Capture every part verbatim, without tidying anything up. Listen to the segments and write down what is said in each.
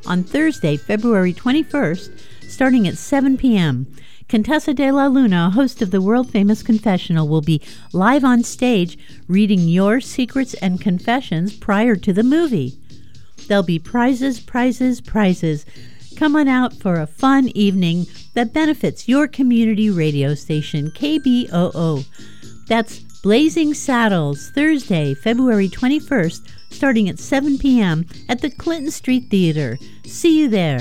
on Thursday, February twenty-first, starting at seven p.m. Contessa de la Luna, host of the world-famous Confessional, will be live on stage reading your secrets and confessions prior to the movie. There'll be prizes, prizes, prizes. Come on out for a fun evening that benefits your community radio station, K B O O. That's Blazing Saddles, Thursday, February twenty-first, starting at seven p.m. at the Clinton Street Theater. See you there.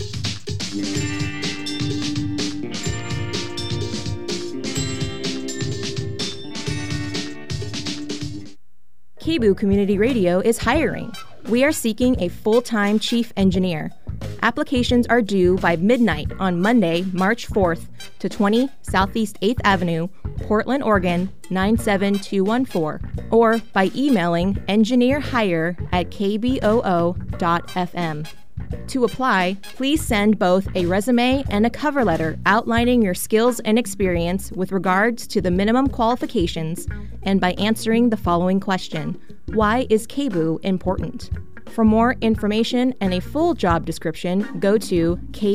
K B O O Community Radio is hiring. We are seeking a full-time chief engineer. Applications are due by midnight on Monday, March fourth to twenty Southeast eighth Avenue, Portland, Oregon, nine seven two one four, or by emailing engineerhire at k b o o dot f m. To apply, please send both a resume and a cover letter outlining your skills and experience with regards to the minimum qualifications and by answering the following question: why is K B O O important? For more information and a full job description, go to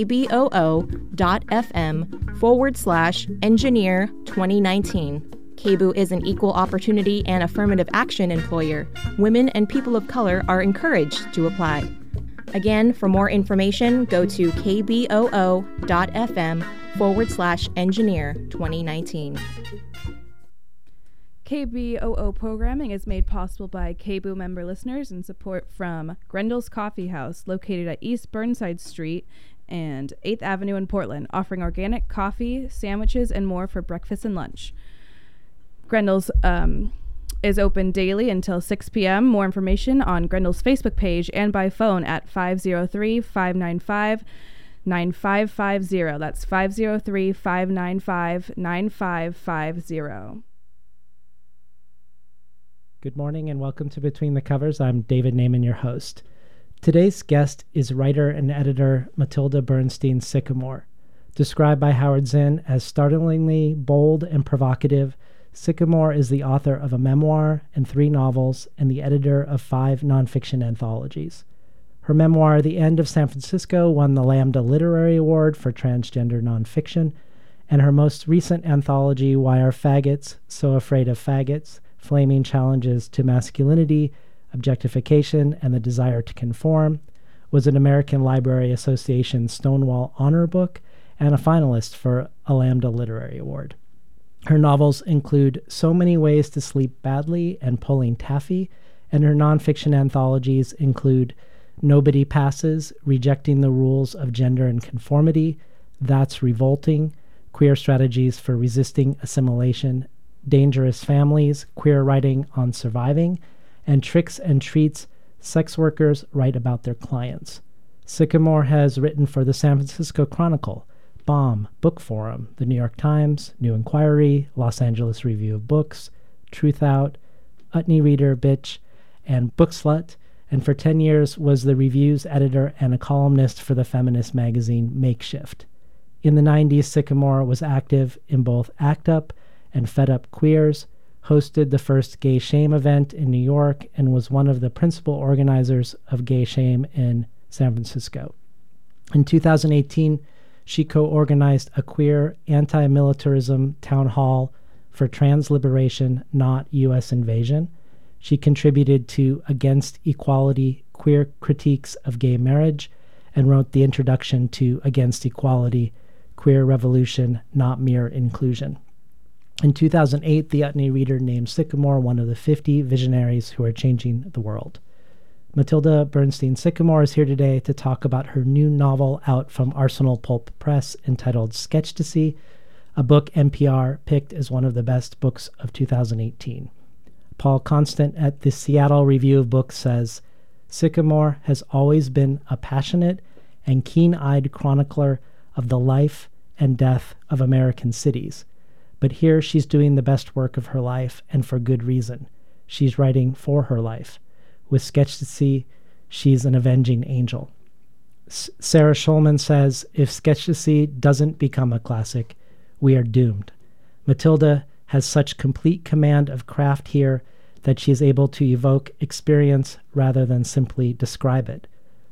kboo.fm forward slash engineer 2019. K B O O is an equal opportunity and affirmative action employer. Women and people of color are encouraged to apply. Again, for more information, go to kboo.fm forward slash engineer 2019. K B O O programming is made possible by K B O O member listeners and support from Grendel's Coffee House, located at East Burnside Street and eighth Avenue in Portland, offering organic coffee, sandwiches, and more for breakfast and lunch. Grendel's um, is open daily until six p.m. More information on Grendel's Facebook page and by phone at five oh three, five nine five, nine five five zero. That's five oh three, five nine five, nine five five zero. Good morning and welcome to Between the Covers. I'm David Naiman, your host. Today's guest is writer and editor Matilda Bernstein Sycamore. Described by Howard Zinn as startlingly bold and provocative, Sycamore is the author of a memoir and three novels and the editor of five nonfiction anthologies. Her memoir, The End of San Francisco, won the Lambda Literary Award for transgender nonfiction, and her most recent anthology, Why Are Faggots So Afraid of Faggots? Flaming Challenges to Masculinity, Objectification, and the Desire to Conform, was an American Library Association Stonewall Honor Book and a finalist for a Lambda Literary Award. Her novels include So Many Ways to Sleep Badly and Pulling Taffy, and her nonfiction anthologies include Nobody Passes, Rejecting the Rules of Gender and Conformity, That's Revolting, Queer Strategies for Resisting Assimilation, Dangerous Families, Queer Writing on Surviving, and Tricks and Treats, Sex Workers Write About Their Clients. Sycamore has written for the San Francisco Chronicle, Bomb, Book Forum, the New York Times, New Inquiry, Los Angeles Review of Books, Truth Out, Utne Reader, Bitch, and Book Slut, and for ten years was the reviews editor and a columnist for the feminist magazine Makeshift. In the nineties, Sycamore was active in both ACT UP and Fed Up Queers, hosted the first Gay Shame event in New York, and was one of the principal organizers of Gay Shame in San Francisco. In two thousand eighteen, she co-organized a queer anti-militarism town hall for trans liberation, not U S invasion. She contributed to Against Equality, Queer Critiques of Gay Marriage, and wrote the introduction to Against Equality, Queer Revolution, Not Mere Inclusion. In two thousand eight, the Utne Reader named Sycamore one of the fifty visionaries who are changing the world. Matilda Bernstein Sycamore is here today to talk about her new novel out from Arsenal Pulp Press entitled Sketchtasy, a book N P R picked as one of the best books of two thousand eighteen. Paul Constant at the Seattle Review of Books says, Sycamore has always been a passionate and keen-eyed chronicler of the life and death of American cities. But here she's doing the best work of her life, and for good reason. She's writing for her life. With Sketchtasy, she's an avenging angel. S- Sarah Schulman says, if Sketchtasy doesn't become a classic, we are doomed. Matilda has such complete command of craft here that she is able to evoke experience rather than simply describe it.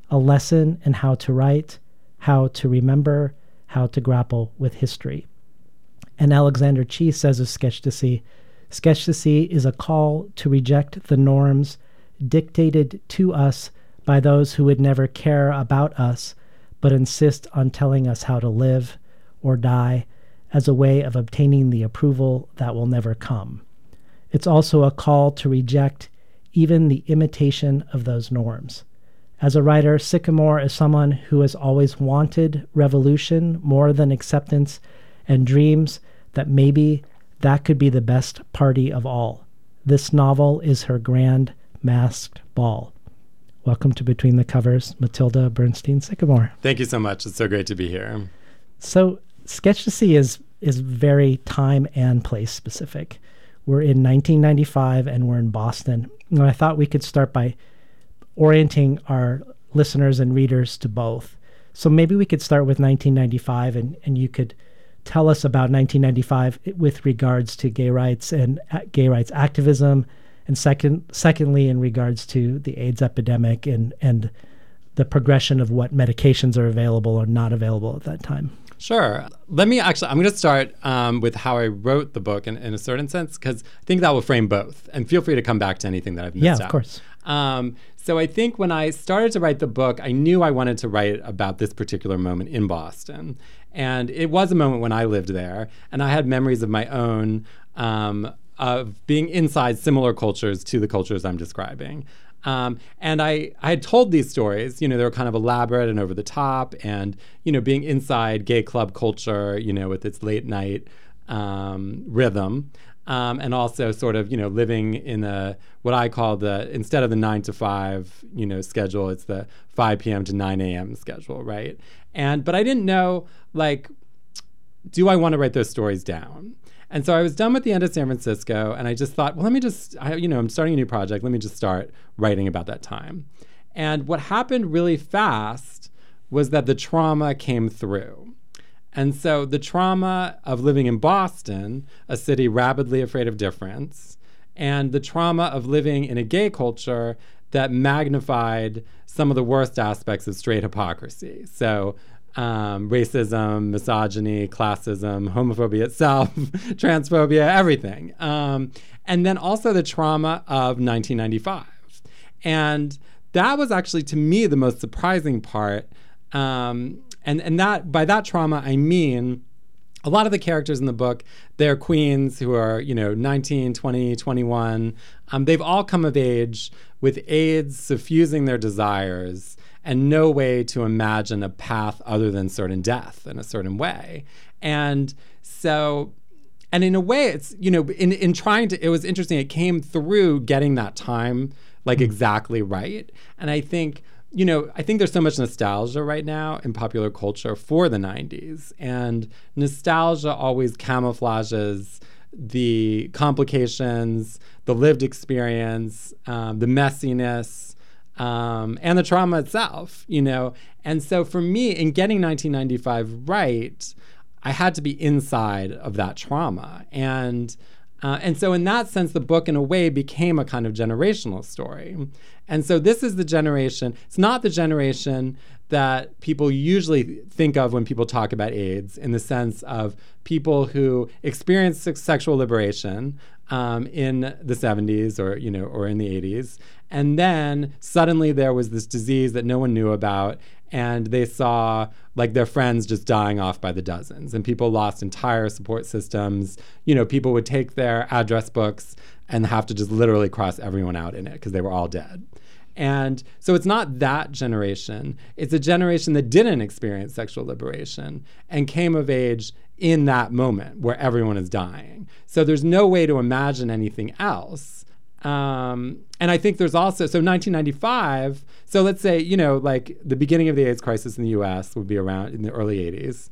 a lesson in how to write, how to remember, how to grapple with history. And Alexander Chee says of Sketch to See, Sketch to See is a call to reject the norms dictated to us by those who would never care about us, but insist on telling us how to live or die as a way of obtaining the approval that will never come. It's also a call to reject even the imitation of those norms. As a writer, Sycamore is someone who has always wanted revolution more than acceptance and dreams that maybe that could be the best party of all. This novel is her grand masked ball. Welcome to Between the Covers, Matilda Bernstein Sycamore. Thank you so much. It's so great to be here. So Sketch to See is is very time and place specific. We're in nineteen ninety-five and we're in Boston. And I thought we could start by orienting our listeners and readers to both. So maybe we could start with nineteen ninety-five and, and you could tell us about nineteen ninety-five with regards to gay rights and uh, gay rights activism, and second, secondly, in regards to the AIDS epidemic and, and the progression of what medications are available or not available at that time. Sure. Let me actually, I'm going to start um, with how I wrote the book in, in a certain sense, because I think that will frame both. And feel free to come back to anything that I've missed out. Yeah, of course. Um, so I think when I started to write the book, I knew I wanted to write about this particular moment in Boston. And it was a moment when I lived there, and I had memories of my own um, of being inside similar cultures to the cultures I'm describing. Um, and I, I had told these stories, you know, they were kind of elaborate and over the top, and, you know, being inside gay club culture, you know, with its late night um, rhythm. Um, and also sort of, you know, living in a, what I call the, instead of the nine to five, you know, schedule, it's the five p.m. to nine a.m. schedule, right? And, but I didn't know, like, do I want to write those stories down? And so I was done with the end of San Francisco, and I just thought, well, let me just, I, you know, I'm starting a new project. Let me just start writing about that time. And what happened really fast was that the trauma came through. And so the trauma of living in Boston, a city rabidly afraid of difference, and the trauma of living in a gay culture that magnified some of the worst aspects of straight hypocrisy. So um, racism, misogyny, classism, homophobia itself, transphobia, everything. Um, and then also the trauma of nineteen ninety-five. And that was actually, to me, the most surprising part. Um, and and that by that trauma, I mean a lot of the characters in the book, they're queens who are, you know, nineteen, twenty, twenty-one. Um, they've all come of age with AIDS suffusing their desires and no way to imagine a path other than certain death in a certain way. And so, and in a way, it's, you know, in, in trying to, it was interesting, it came through getting that time, like, mm-hmm. exactly right. And I think, you know, I think there's so much nostalgia right now in popular culture for the nineties. And nostalgia always camouflages the complications, the lived experience, um, the messiness, um, and the trauma itself, you know. And so for me, in getting nineteen ninety-five right, I had to be inside of that trauma. And Uh, and so in that sense, the book, in a way, became a kind of generational story. And so this is the generation, it's not the generation that people usually think of when people talk about AIDS, in the sense of people who experienced sexual liberation um, in the seventies or, you know, or in the eighties. And then suddenly there was this disease that no one knew about, and they saw, like, their friends just dying off by the dozens, and people lost entire support systems. You know, people would take their address books and have to just literally cross everyone out in it because they were all dead. And so it's not that generation. It's a generation that didn't experience sexual liberation and came of age in that moment where everyone is dying. So there's no way to imagine anything else. Um, and I think there's also, so nineteen ninety-five, so let's say, you know, like the beginning of the AIDS crisis in the U S would be around in the early eighties.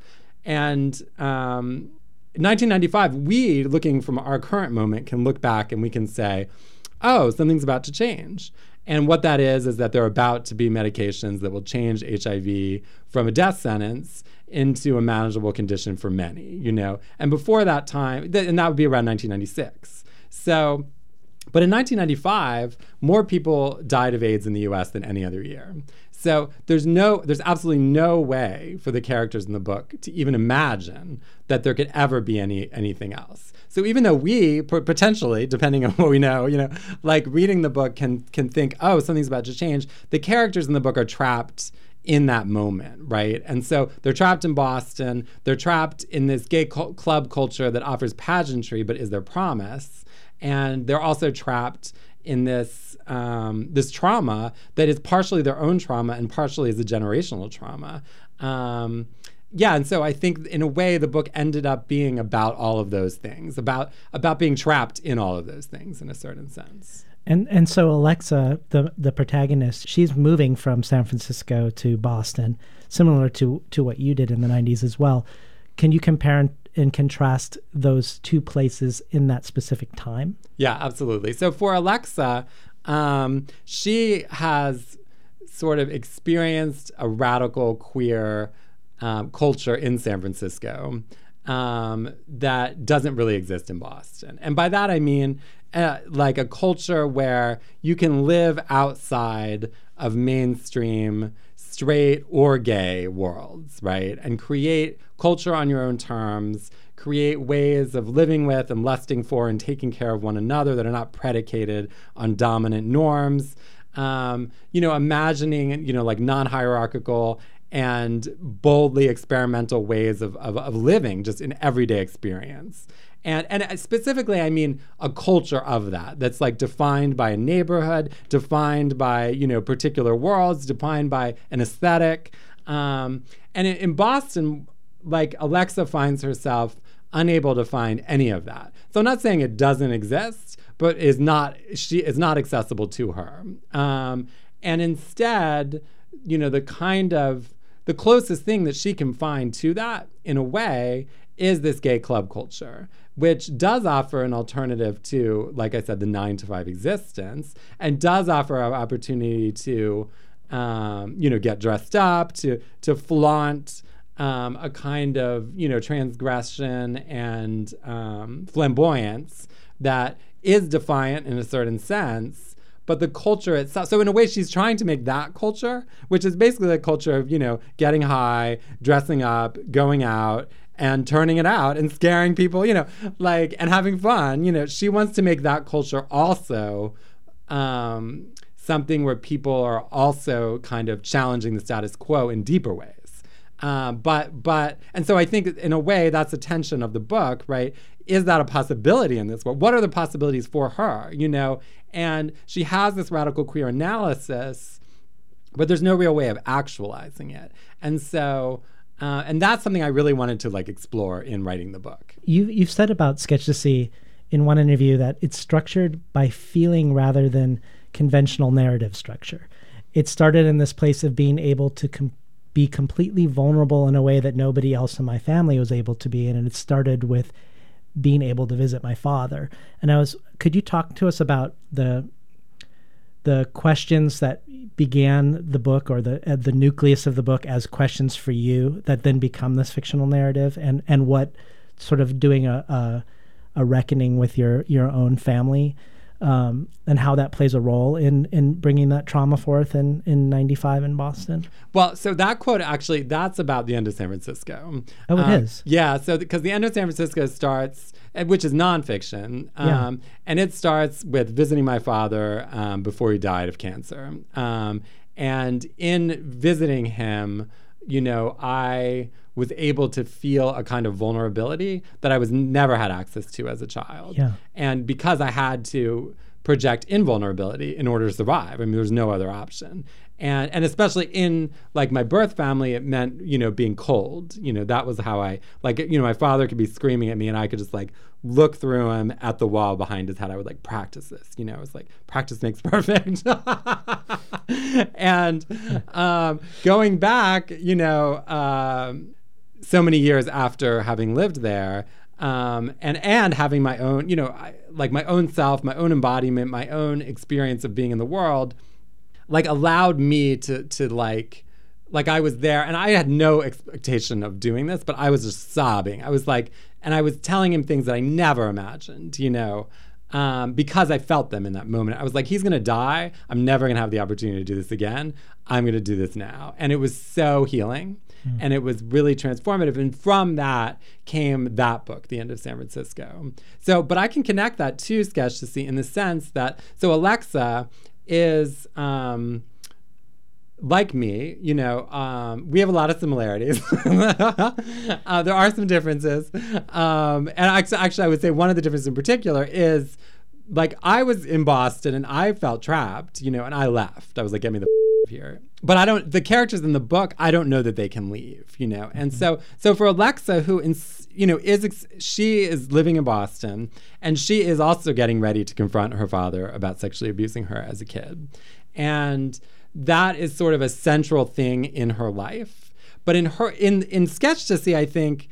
And um, nineteen ninety-five, we, looking from our current moment, can look back and we can say, oh, something's about to change. And what that is, is that there are about to be medications that will change H I V from a death sentence into a manageable condition for many, you know. And before that time, th- and that would be around nineteen ninety-six. So, but in nineteen ninety-five, more people died of AIDS in the U S than any other year. So there's no, there's absolutely no way for the characters in the book to even imagine that there could ever be any anything else. So even though we potentially, depending on what we know, you know, like reading the book can can think, oh, something's about to change, the characters in the book are trapped in that moment, right? And so they're trapped in Boston. They're trapped in this gay co- club culture that offers pageantry but is their promise. And they're also trapped in this um, this trauma that is partially their own trauma and partially is a generational trauma. Um, yeah, and so I think in a way the book ended up being about all of those things, about about being trapped in all of those things in a certain sense. And and so Alexa, the the protagonist, she's moving from San Francisco to Boston, similar to to what you did in the nineties as well. Can you compare and, and contrast those two places in that specific time? Yeah, absolutely. So for Alexa, um, she has sort of experienced a radical queer um, culture in San Francisco um, that doesn't really exist in Boston. And by that I mean uh, like a culture where you can live outside of mainstream straight or gay worlds, right? And create culture on your own terms, create ways of living with and lusting for and taking care of one another that are not predicated on dominant norms. Um, you know, imagining, you know, like non-hierarchical and boldly experimental ways of, of, of living just in everyday experience. And and specifically, I mean a culture of that that's like defined by a neighborhood, defined by, you know, particular worlds, defined by an aesthetic. Um, and in, in Boston, like Alexa finds herself unable to find any of that. So I'm not saying it doesn't exist, but is not she is not accessible to her. Um, and instead, you know, the kind of the closest thing that she can find to that, in a way, is this gay club culture, which does offer an alternative to, like I said, the nine to five existence, and does offer an opportunity to, um, you know, get dressed up, to to flaunt um, a kind of, you know, transgression and um, flamboyance that is defiant in a certain sense. But the culture itself, so in a way she's trying to make that culture, which is basically the culture of, you know, getting high, dressing up, going out, and turning it out and scaring people, you know, like, and having fun. You know, she wants to make that culture also um, something where people are also kind of challenging the status quo in deeper ways. Um, but, but, and so I think in a way that's a tension of the book, right? Is that a possibility in this world? What are the possibilities for her, you know? And she has this radical queer analysis, but there's no real way of actualizing it. And so, uh, and that's something I really wanted to like explore in writing the book. You, you've said about Sketch to See in one interview that it's structured by feeling rather than conventional narrative structure. It started in this place of being able to com- be completely vulnerable in a way that nobody else in my family was able to be in. And it started with being able to visit my father. And I was, could you talk to us about the the questions that began the book, or the uh, the nucleus of the book as questions for you that then become this fictional narrative, and, and what sort of doing a, a, a reckoning with your, your own family, um, and how that plays a role in, in bringing that trauma forth in, in ninety-five in Boston? Well, so that quote, actually, that's about the end of San Francisco. Oh, it um, is? Yeah, so because the end of San Francisco starts, which is nonfiction, um, Yeah. and it starts with visiting my father um, before he died of cancer. Um, and in visiting him, you know, I was able to feel a kind of vulnerability that I was never had access to as a child. Yeah. And because I had to project invulnerability in order to survive, I mean, there's no other option. And and especially in like my birth family, it meant, you know, being cold. You know, that was how I, like, you know, my father could be screaming at me and I could just like look through him at the wall behind his head. I would like practice this, you know, it was like practice makes perfect. And um, going back, you know, um, so many years after having lived there, um, and and having my own, you know, I, like my own self, my own embodiment, my own experience of being in the world, like allowed me to to like, like I was there and I had no expectation of doing this, but I was just sobbing. I was like, and I was telling him things that I never imagined, you know, um, because I felt them in that moment. I was like, he's going to die. I'm never going to have the opportunity to do this again. I'm going to do this now. And it was so healing. Mm. And it was really transformative. And from that came that book, The End of San Francisco. So, but I can connect that to Sketch to See in the sense that, so Alexa is... Um, like me, you know, um, we have a lot of similarities. uh, there are some differences. Um, and actually, actually, I would say one of the differences in particular is, like, I was in Boston and I felt trapped, you know, and I left. I was like, get me the f- here. But I don't, the characters in the book, I don't know that they can leave, you know. And mm-hmm. so so for Alexa, who, in, you know, is, she is living in Boston, and she is also getting ready to confront her father about sexually abusing her as a kid. And that is sort of a central thing in her life. But in her in in Sketch to See, I think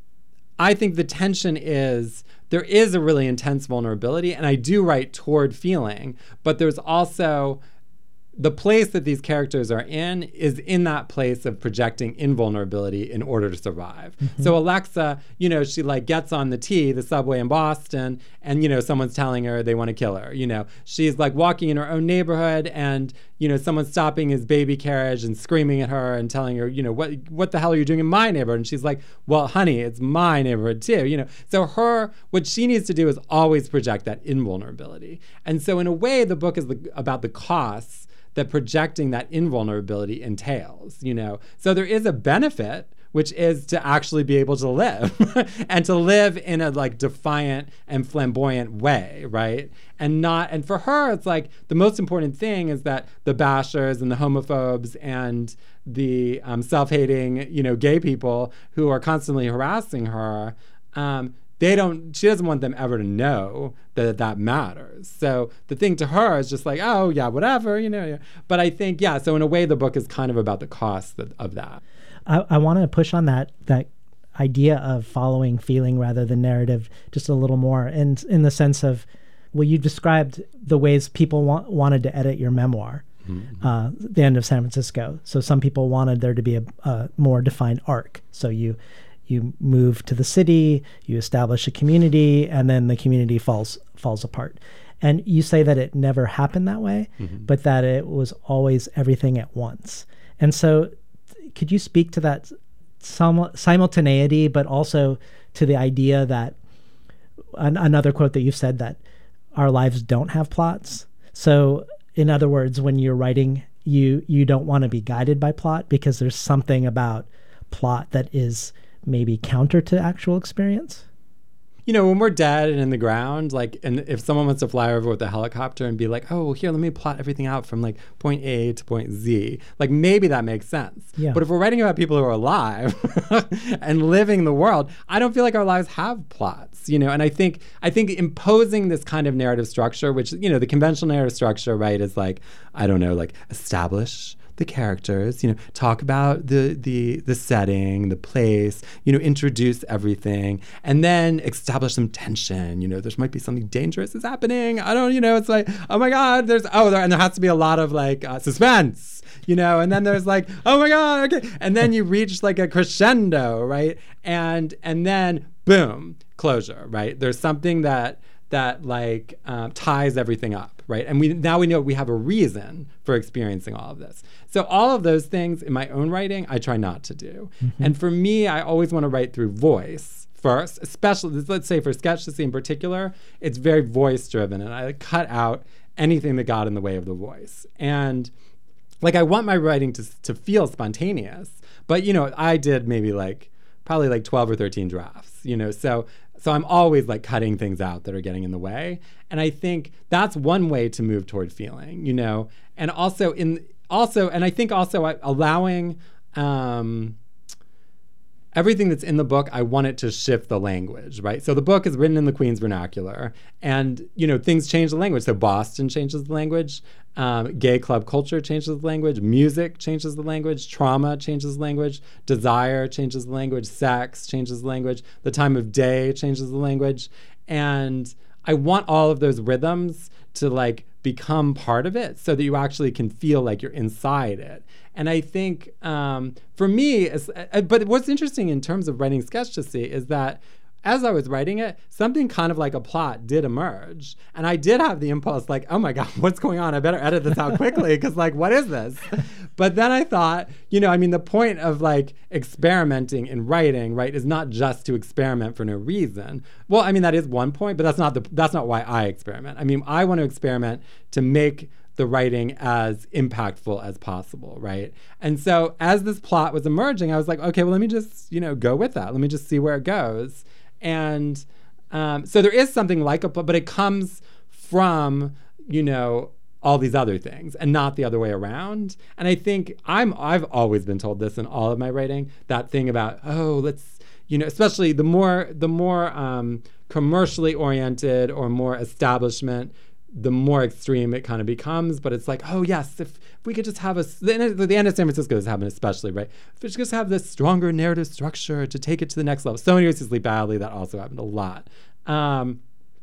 I think the tension is there is a really intense vulnerability, and I do write toward feeling, but there's also the place that these characters are in is in that place of projecting invulnerability in order to survive. Mm-hmm. So Alexa, you know, she like gets on the T, the subway in Boston, and, you know, someone's telling her they want to kill her. You know, she's like walking in her own neighborhood and, you know, someone's stopping his baby carriage and screaming at her and telling her, you know, what what the hell are you doing in my neighborhood? And she's like, well, honey, it's my neighborhood too, you know. So her, what she needs to do is always project that invulnerability. And so in a way, the book is the, about the costs that projecting that invulnerability entails, you know. So there is a benefit, which is to actually be able to live and to live in a like defiant and flamboyant way, right? And not, and for her, it's like the most important thing is that the bashers and the homophobes and the um, self-hating, you know, gay people who are constantly harassing her, um, they don't, she doesn't want them ever to know that that matters. So the thing to her is just like, oh, yeah, whatever, you know. Yeah. But I think, yeah, so in a way, the book is kind of about the cost of, of that. I, I want to push on that that idea of following feeling rather than narrative just a little more. And in the sense of, well, you described the ways people want, wanted to edit your memoir, mm-hmm. uh, The End of San Francisco. So some people wanted there to be a, a more defined arc. So you... You move to the city, you establish a community, and then the community falls falls apart. And you say that it never happened that way, mm-hmm. but that it was always everything at once. And so could you speak to that sim- simultaneity, but also to the idea that, an- another quote that you've said, that our lives don't have plots. So in other words, when you're writing, you you don't want to be guided by plot because there's something about plot that is maybe counter to actual experience? You know, when we're dead and in the ground, like, and if someone wants to fly over with a helicopter and be like, oh, well, here, let me plot everything out from like point A to point Z, like maybe that makes sense. Yeah. But if we're writing about people who are alive and living the world, I don't feel like our lives have plots, you know. And I think I think imposing this kind of narrative structure, which, you know, the conventional narrative structure, right, is like, I don't know, like establish the characters, you know, talk about the the the setting, the place, you know, introduce everything, and then establish some tension. You know, there might be something dangerous is happening. I don't, you know, it's like, oh my God, there's oh, there, and there has to be a lot of like uh, suspense, you know, and then there's like, oh my God, okay, and then you reach like a crescendo, right, and and then boom, closure, right? There's something that. that like um, ties everything up, right? And we now we know we have a reason for experiencing all of this. So all of those things in my own writing, I try not to do. Mm-hmm. And for me, I always want to write through voice first, especially, let's say for Sketch to See in particular, it's very voice driven, and I like, cut out anything that got in the way of the voice. And like I want my writing to to feel spontaneous, but you know, I did maybe like probably like twelve or thirteen drafts, you know, so So I'm always like cutting things out that are getting in the way. And I think that's one way to move toward feeling, you know, and also in also, and I think also allowing um, everything that's in the book, I want it to shift the language, right? So the book is written in the Queen's vernacular, and, you know, things change the language. So Boston changes the language, um, gay club culture changes the language, music changes the language, trauma changes the language, desire changes the language, sex changes the language, the time of day changes the language. And I want all of those rhythms to like become part of it so that you actually can feel like you're inside it. And I think um, for me, uh, but what's interesting in terms of writing Sketch to See is that as I was writing it, something kind of like a plot did emerge. And I did have the impulse like, oh my God, what's going on? I better edit this out quickly because like, what is this? But then I thought, you know, I mean, the point of like experimenting in writing, right, is not just to experiment for no reason. Well, I mean, that is one point, but that's not the that's not why I experiment. I mean, I want to experiment to make the writing as impactful as possible, right? And so as this plot was emerging, I was like, okay, well, let me just, you know, go with that. Let me just see where it goes. And um, so there is something like a plot, but it comes from, you know, all these other things and not the other way around. And I think I'm, I've always been told this in all of my writing, that thing about, oh, let's, you know, especially the more, the more um, commercially oriented or more establishment, the more extreme it kind of becomes. But it's like, oh yes, if, if we could just have a, the, the end of San Francisco is happening especially, right? If we could just have this stronger narrative structure to take it to the next level. So Many Ways to Sleep Badly, that also happened a lot. Um,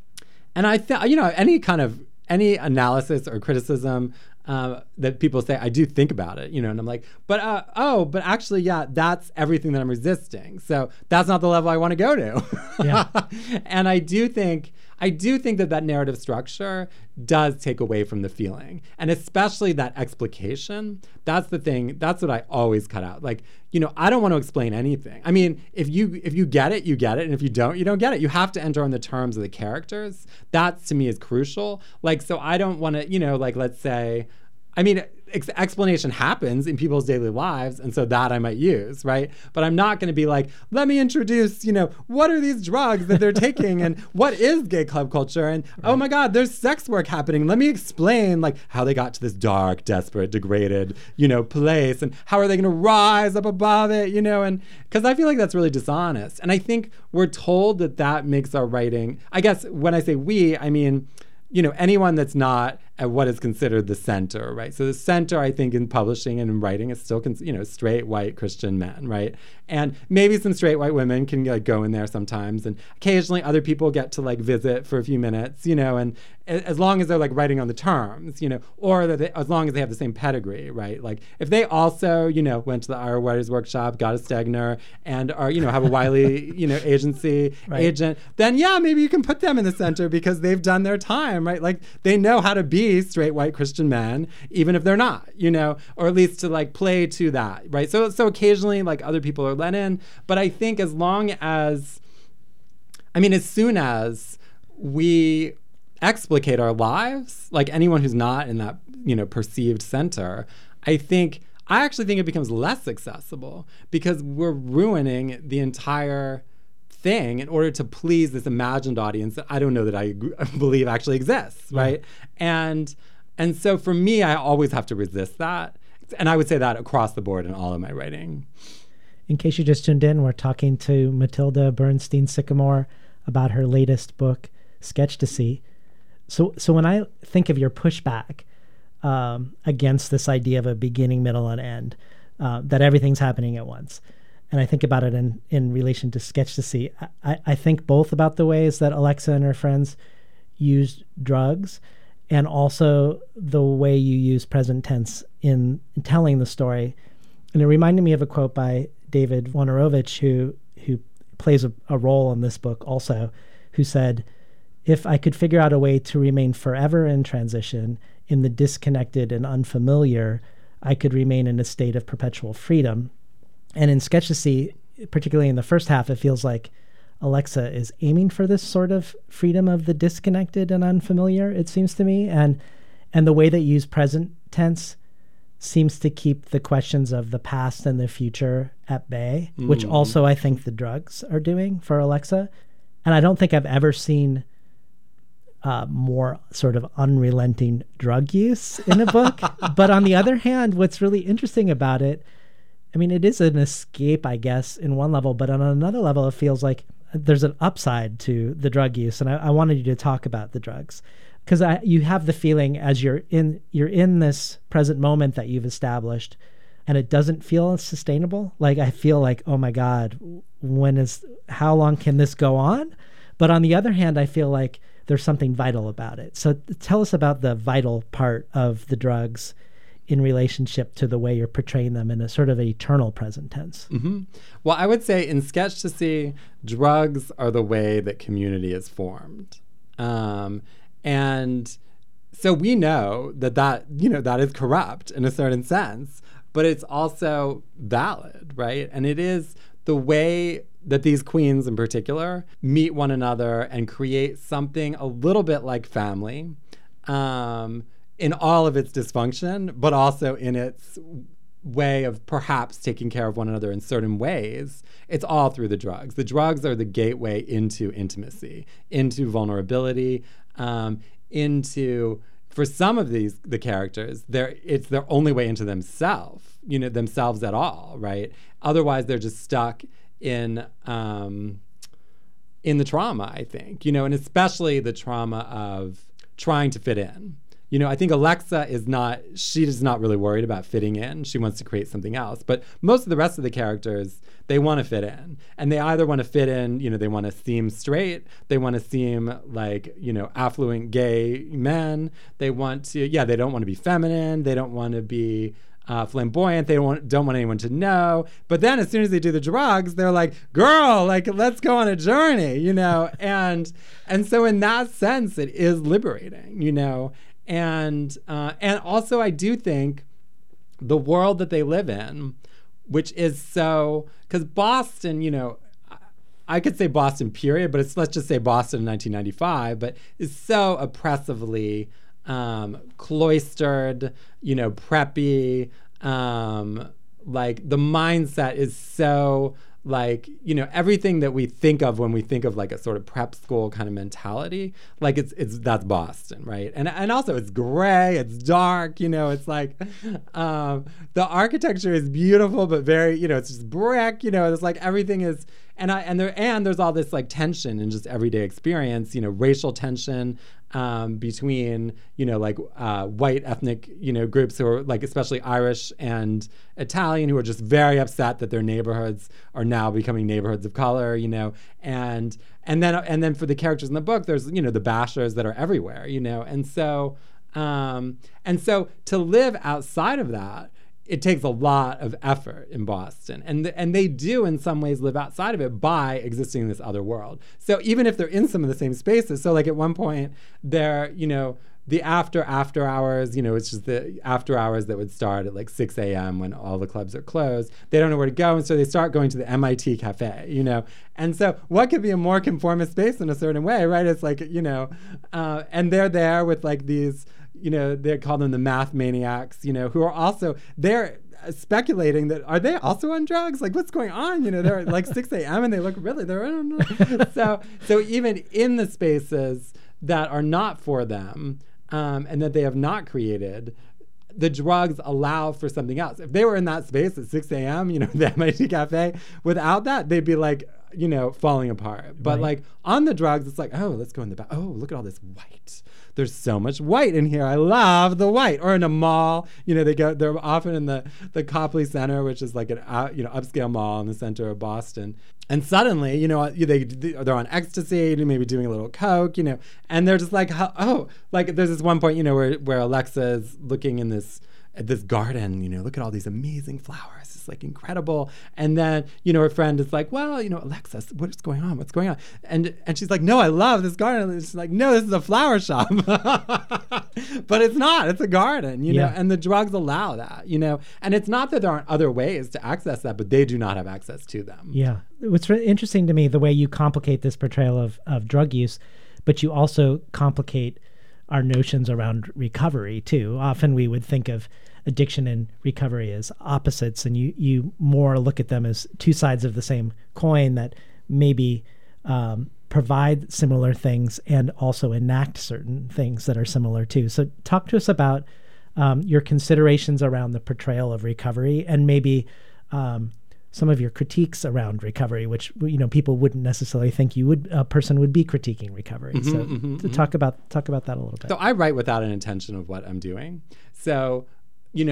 and I think, you know, any kind of, any analysis or criticism uh, that people say, I do think about it, you know, and I'm like, but, uh, oh, but actually, yeah, that's everything that I'm resisting. So that's not the level I want to go to. Yeah. And I do think, I do think that that narrative structure does take away from the feeling. And especially that explication, that's the thing, that's what I always cut out. Like, you know, I don't want to explain anything. I mean, if you if you get it, you get it. And if you don't, you don't get it. You have to enter on the terms of the characters. That, to me, is crucial. Like, so I don't want to, you know, like, let's say, I mean, ex- explanation happens in people's daily lives, and so that I might use, right? But I'm not going to be like, let me introduce, you know, what are these drugs that they're taking, and what is gay club culture, and right. Oh my God, there's sex work happening. Let me explain, like, how they got to this dark, desperate, degraded, you know, place, and how are they going to rise up above it, you know, and because I feel like that's really dishonest. And I think we're told that that makes our writing, I guess when I say we, I mean, you know, anyone that's not at what is considered the center, right? So the center, I think, in publishing and in writing is still, you know, straight, white, Christian men, right? And maybe some straight white women can like go in there sometimes, and occasionally other people get to like visit for a few minutes, you know, and as long as they're like writing on the terms, you know, or that they, as long as they have the same pedigree, right? Like if they also, you know, went to the Ira Writers Workshop, got a Stegner, and are, you know, have a Wiley, you know, agency right. agent, then yeah, maybe you can put them in the center because they've done their time, right? Like they know how to be straight white Christian men, even if they're not, you know, or at least to like play to that, right? So so occasionally like other people are let in, but I think as long as, I mean, as soon as we explicate our lives, like anyone who's not in that, you know, perceived center, I think, I actually think it becomes less accessible because we're ruining the entire thing in order to please this imagined audience that I don't know that I agree, believe actually exists, right? Yeah. And and so for me, I always have to resist that. And I would say that across the board in all of my writing. In case you just tuned in, we're talking to Matilda Bernstein Sycamore about her latest book, Sketchtasy. So so when I think of your pushback um, against this idea of a beginning, middle, and end, uh, that everything's happening at once, and I think about it in, in relation to Sketchtasy, I, I think both about the ways that Alexa and her friends used drugs and also the way you use present tense in, in telling the story. And it reminded me of a quote by David Wojnarowicz, who, who plays a, a role in this book also, who said, "If I could figure out a way to remain forever in transition, in the disconnected and unfamiliar, I could remain in a state of perpetual freedom." And in Sketchtasy, particularly in the first half, it feels like Alexa is aiming for this sort of freedom of the disconnected and unfamiliar, it seems to me. And and the way that you use present tense seems to keep the questions of the past and the future at bay, mm. which also I think the drugs are doing for Alexa. And I don't think I've ever seen uh, more sort of unrelenting drug use in a book. But on the other hand, what's really interesting about it, I mean, it is an escape, I guess, in one level, but on another level, it feels like there's an upside to the drug use. And I, I wanted you to talk about the drugs, because you have the feeling as you're in you're in this present moment that you've established, and it doesn't feel sustainable. Like I feel like, oh my God, when is how long can this go on? But on the other hand, I feel like there's something vital about it. So tell us about the vital part of the drugs in relationship to the way you're portraying them in a sort of eternal present tense. Mm-hmm. Well, I would say in Sketch to See, drugs are the way that community is formed. Um, and so we know that, that, you know, that is corrupt in a certain sense, but it's also valid, right? And it is the way that these queens in particular meet one another and create something a little bit like family, um, in all of its dysfunction, but also in its way of perhaps taking care of one another in certain ways. It's all through the drugs. The drugs are the gateway into intimacy, into vulnerability, um, into, for some of these, the characters, they're, it's their only way into themselves, you know, themselves at all, right? Otherwise, they're just stuck in um, in the trauma, I think, you know, and especially the trauma of trying to fit in. You know, I think Alexa is not, she is not really worried about fitting in. She wants to create something else. But most of the rest of the characters, they want to fit in. And they either want to fit in, you know, they want to seem straight. They want to seem like, you know, affluent gay men. They want to, yeah, they don't want to be feminine. They don't want to be uh, flamboyant. They don't want, don't want anyone to know. But then as soon as they do the drugs, they're like, girl, like, let's go on a journey, you know? And, and so in that sense, it is liberating, you know? And uh, and also, I do think the world that they live in, which is so, because Boston, you know, I could say Boston period, but it's, let's just say Boston in nineteen ninety-five, but is so oppressively um, cloistered, you know, preppy, um, like the mindset is so, like, you know, everything that we think of when we think of like a sort of prep school kind of mentality, like it's it's that's Boston, right? And and also it's gray, it's dark, you know, it's like um, the architecture is beautiful, but very, you know, it's just brick, you know, it's like everything is, and I and there and there's all this like tension in just everyday experience, you know, racial tension um, between, you know, like uh, white ethnic, you know, groups who are like especially Irish and Italian, who are just very upset that their neighborhoods are now becoming neighborhoods of color, you know, and and then and then for the characters in the book, there's, you know, the bashers that are everywhere, you know, and so um, and so to live outside of that, it takes a lot of effort in Boston. And th- and they do in some ways live outside of it by existing in this other world. So even if they're in some of the same spaces, so like at one point they're, you know, the after after hours, you know, it's just the after hours that would start at like six a.m. when all the clubs are closed. They don't know where to go. And so they start going to the M I T cafe, you know. And so what could be a more conformist space in a certain way, right? It's like, you know, uh, and they're there with like these, you know, they call them the math maniacs, you know, who are also, they're speculating that, are they also on drugs? Like, what's going on? You know, they're like six a.m. and they look really, they're, I don't know. so, so even in the spaces that are not for them, um, and that they have not created, the drugs allow for something else. If they were in that space at six a.m., you know, the M I T cafe, without that, they'd be like, you know, falling apart. But right. like on the drugs, it's like, oh, let's go in the back. Oh, look at all this white. There's so much white in here. I love the white. Or in a mall, you know, they go. They're often in the the Copley Center, which is like an uh, you know upscale mall in the center of Boston. And suddenly, you know, they they're on ecstasy, maybe doing a little coke, you know, and they're just like, oh, like there's this one point, you know, where where Alexa is looking in this at this garden, you know, look at all these amazing flowers. It's like incredible. And then, you know, her friend is like, well, you know, Alexa, what's going on? What's going on? And and she's like, no, I love this garden. And she's like, no, this is a flower shop. But it's not. It's a garden, you yeah. know, and the drugs allow that, you know. And it's not that there aren't other ways to access that, but they do not have access to them. Yeah. What's really interesting to me, the way you complicate this portrayal of, of drug use, but you also complicate our notions around recovery too. Often we would think of addiction and recovery as opposites, and you you more look at them as two sides of the same coin that maybe um, provide similar things and also enact certain things that are similar too. So talk to us about um, your considerations around the portrayal of recovery, and maybe um, some of your critiques around recovery, which, you know, people wouldn't necessarily think you would a person would be critiquing recovery. Mm-hmm, so mm-hmm, to mm-hmm. talk about talk about that a little bit. So I write without an intention of what I'm doing. So, you know,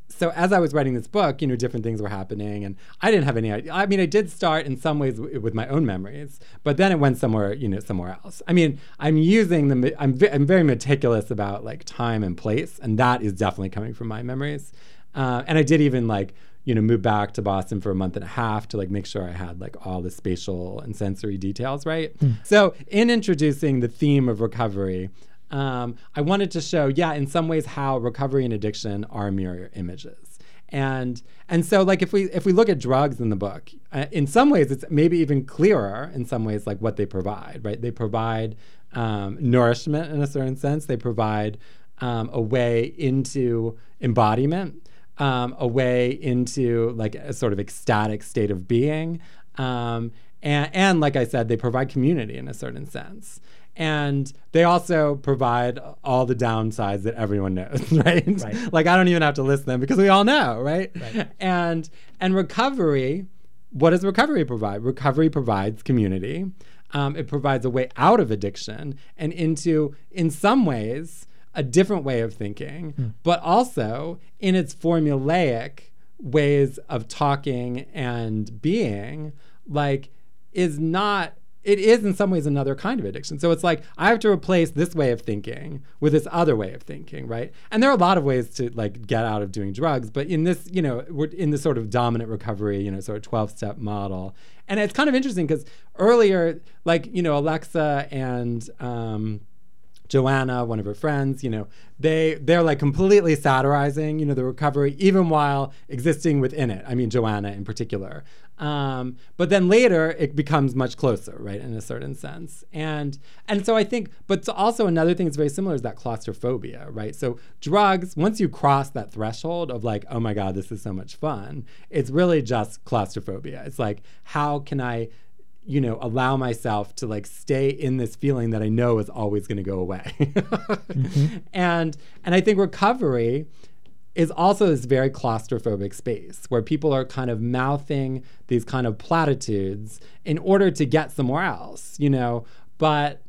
so as I was writing this book, you know, different things were happening, and I didn't have any idea. I mean, I did start in some ways w- with my own memories, but then it went somewhere, you know, somewhere else. I mean, I'm using the, I'm, v- I'm very meticulous about like time and place, and that is definitely coming from my memories. Uh, and I did even like, you know, move back to Boston for a month and a half to like make sure I had like all the spatial and sensory details right. Mm. So in introducing the theme of recovery, Um, I wanted to show, yeah, in some ways how recovery and addiction are mirror images. And and so like if we if we look at drugs in the book, uh, in some ways it's maybe even clearer in some ways like what they provide, right? They provide um, nourishment in a certain sense. They provide um, a way into embodiment, um, a way into like a sort of ecstatic state of being. Um, and, and like I said, they provide community in a certain sense. And they also provide all the downsides that everyone knows, right? right? Like I don't even have to list them because we all know, right? right? And and recovery, what does recovery provide? Recovery provides community. Um, it provides a way out of addiction and into, in some ways, a different way of thinking, mm. but also in its formulaic ways of talking and being, like is not. It is in some ways another kind of addiction. So it's like I have to replace this way of thinking with this other way of thinking, right? And there are a lot of ways to like get out of doing drugs, but in this, you know, we're in this sort of dominant recovery, you know, sort of twelve-step model. And it's kind of interesting because earlier, like, you know, Alexa and um, Joanna, one of her friends, you know, they, they're like completely satirizing, you know, the recovery, even while existing within it. I mean, Joanna in particular. Um, but then later it becomes much closer, right, in a certain sense. And and so I think, but also another thing that's very similar is that claustrophobia, right? So drugs, once you cross that threshold of like, oh my God, this is so much fun, it's really just claustrophobia. It's like, how can I, you know, allow myself to like stay in this feeling that I know is always going to go away. mm-hmm. And and I think recovery is also this very claustrophobic space where people are kind of mouthing these kind of platitudes in order to get somewhere else, you know, but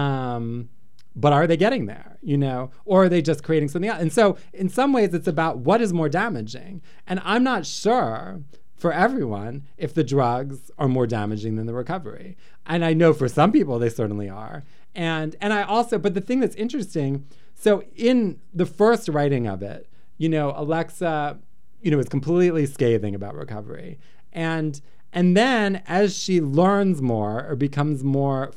um, but are they getting there, you know, or are they just creating something else? And so in some ways it's about what is more damaging. And I'm not sure for everyone if the drugs are more damaging than the recovery. And I know for some people they certainly are. And and I also, but the thing that's interesting, so in the first writing of it, you know, Alexa, you know, is completely scathing about recovery. And and then as she learns more or becomes more,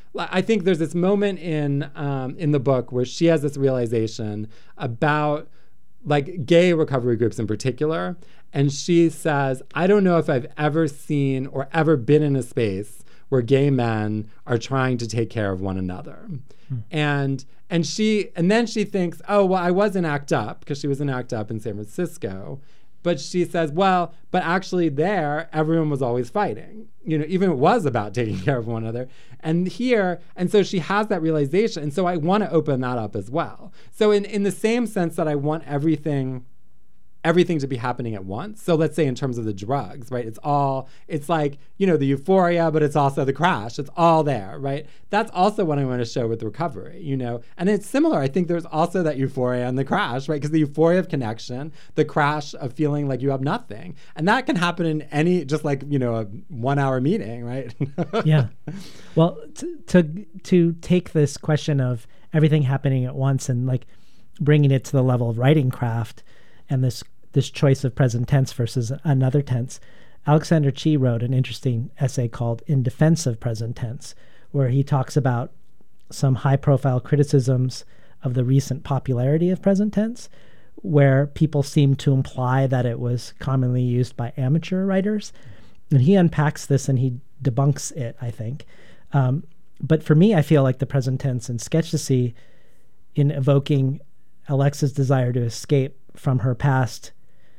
I think there's this moment in um, in the book where she has this realization about like gay recovery groups in particular. And she says, I don't know if I've ever seen or ever been in a space where gay men are trying to take care of one another. Hmm. And and she and then she thinks, oh, well, I was in ACT UP because she was in ACT UP in San Francisco. But she says, well, but actually there, everyone was always fighting. You know, even it was about taking care of one another. And here, and so she has that realization. And so I want to open that up as well. So in, in the same sense that I want everything everything to be happening at once. So let's say in terms of the drugs, right? It's all, it's like, you know, the euphoria, but it's also the crash. It's all there, right? That's also what I want to show with recovery, you know? And it's similar. I think there's also that euphoria and the crash, right? Because the euphoria of connection, the crash of feeling like you have nothing. And that can happen in any, just like, you know, a one hour meeting, right? Yeah. Well, to, to, to take this question of everything happening at once and like bringing it to the level of writing craft, and this this choice of present tense versus another tense, Alexander Chee wrote an interesting essay called In Defense of Present Tense, where he talks about some high-profile criticisms of the recent popularity of present tense, where people seem to imply that it was commonly used by amateur writers. And he unpacks this and he debunks it, I think. Um, but for me, I feel like the present tense in Sketchtasy, in evoking Alexa's desire to escape from her past,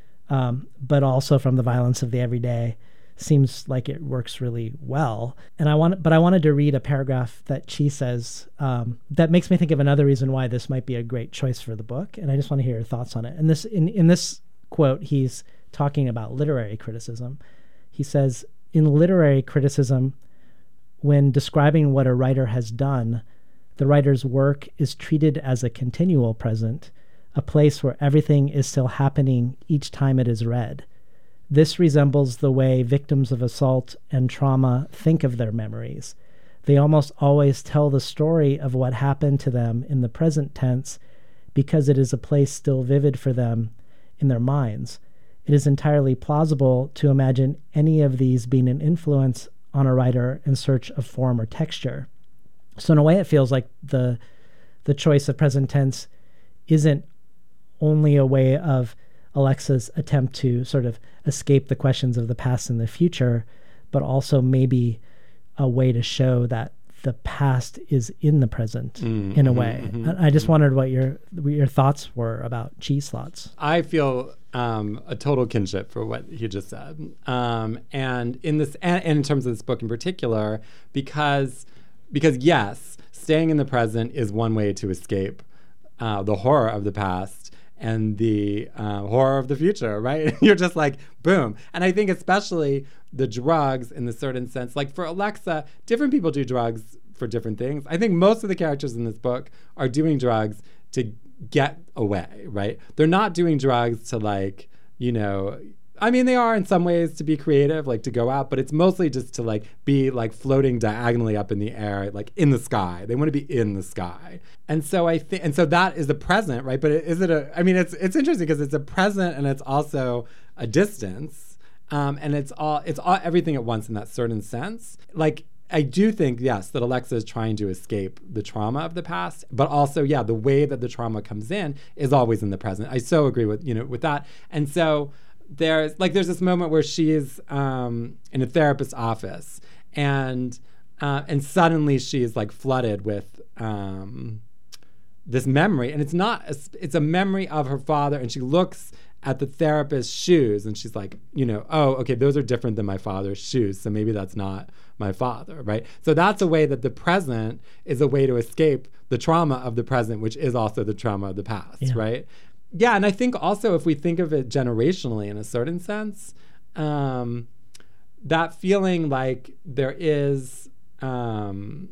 um, but also from the violence of the everyday, seems like it works really well. And I want, but I wanted to read a paragraph that Chee says um, that makes me think of another reason why this might be a great choice for the book. And I just want to hear your thoughts on it. And this, in, in this quote, he's talking about literary criticism. He says, in literary criticism, when describing what a writer has done, the writer's work is treated as a continual present, a place where everything is still happening each time it is read. This resembles the way victims of assault and trauma think of their memories. They almost always tell the story of what happened to them in the present tense because it is a place still vivid for them in their minds. It is entirely plausible to imagine any of these being an influence on a writer in search of form or texture. So in a way, it feels like the the choice of present tense isn't only a way of Alexa's attempt to sort of escape the questions of the past and the future, but also maybe a way to show that the past is in the present mm, in a way. Mm-hmm, I just mm-hmm. wondered what your what your thoughts were about Cheese Slots. I feel um, a total kinship for what he just said, um, and in this, and, and in terms of this book in particular, because because yes, staying in the present is one way to escape uh, the horror of the past and the uh, horror of the future, right? You're just like, boom. And I think especially the drugs in the certain sense, like for Alexa, different people do drugs for different things. I think most of the characters in this book are doing drugs to get away, right? They're not doing drugs to like, you know, I mean, they are in some ways to be creative, like to go out, but it's mostly just to like be like floating diagonally up in the air, like in the sky. They want to be in the sky. And so I think, and so that is the present, right? But is it a, I mean, it's it's interesting because it's a present and it's also a distance. Um, and it's all, it's all everything at once in that certain sense. Like, I do think, yes, that Alexa is trying to escape the trauma of the past, but also, yeah, the way that the trauma comes in is always in the present. I so agree with, you know, with that. And so there's like, there's this moment where she's um, in a therapist's office and, uh, and suddenly she's like flooded with um, this memory. And it's not, a, it's a memory of her father. And she looks at the therapist's shoes and she's like, you know, oh, okay, those are different than my father's shoes. So maybe that's not my father, right? So that's a way that the present is a way to escape the trauma of the present, which is also the trauma of the past, yeah. right? Yeah, and I think also if we think of it generationally in a certain sense, um, that feeling like there is, um,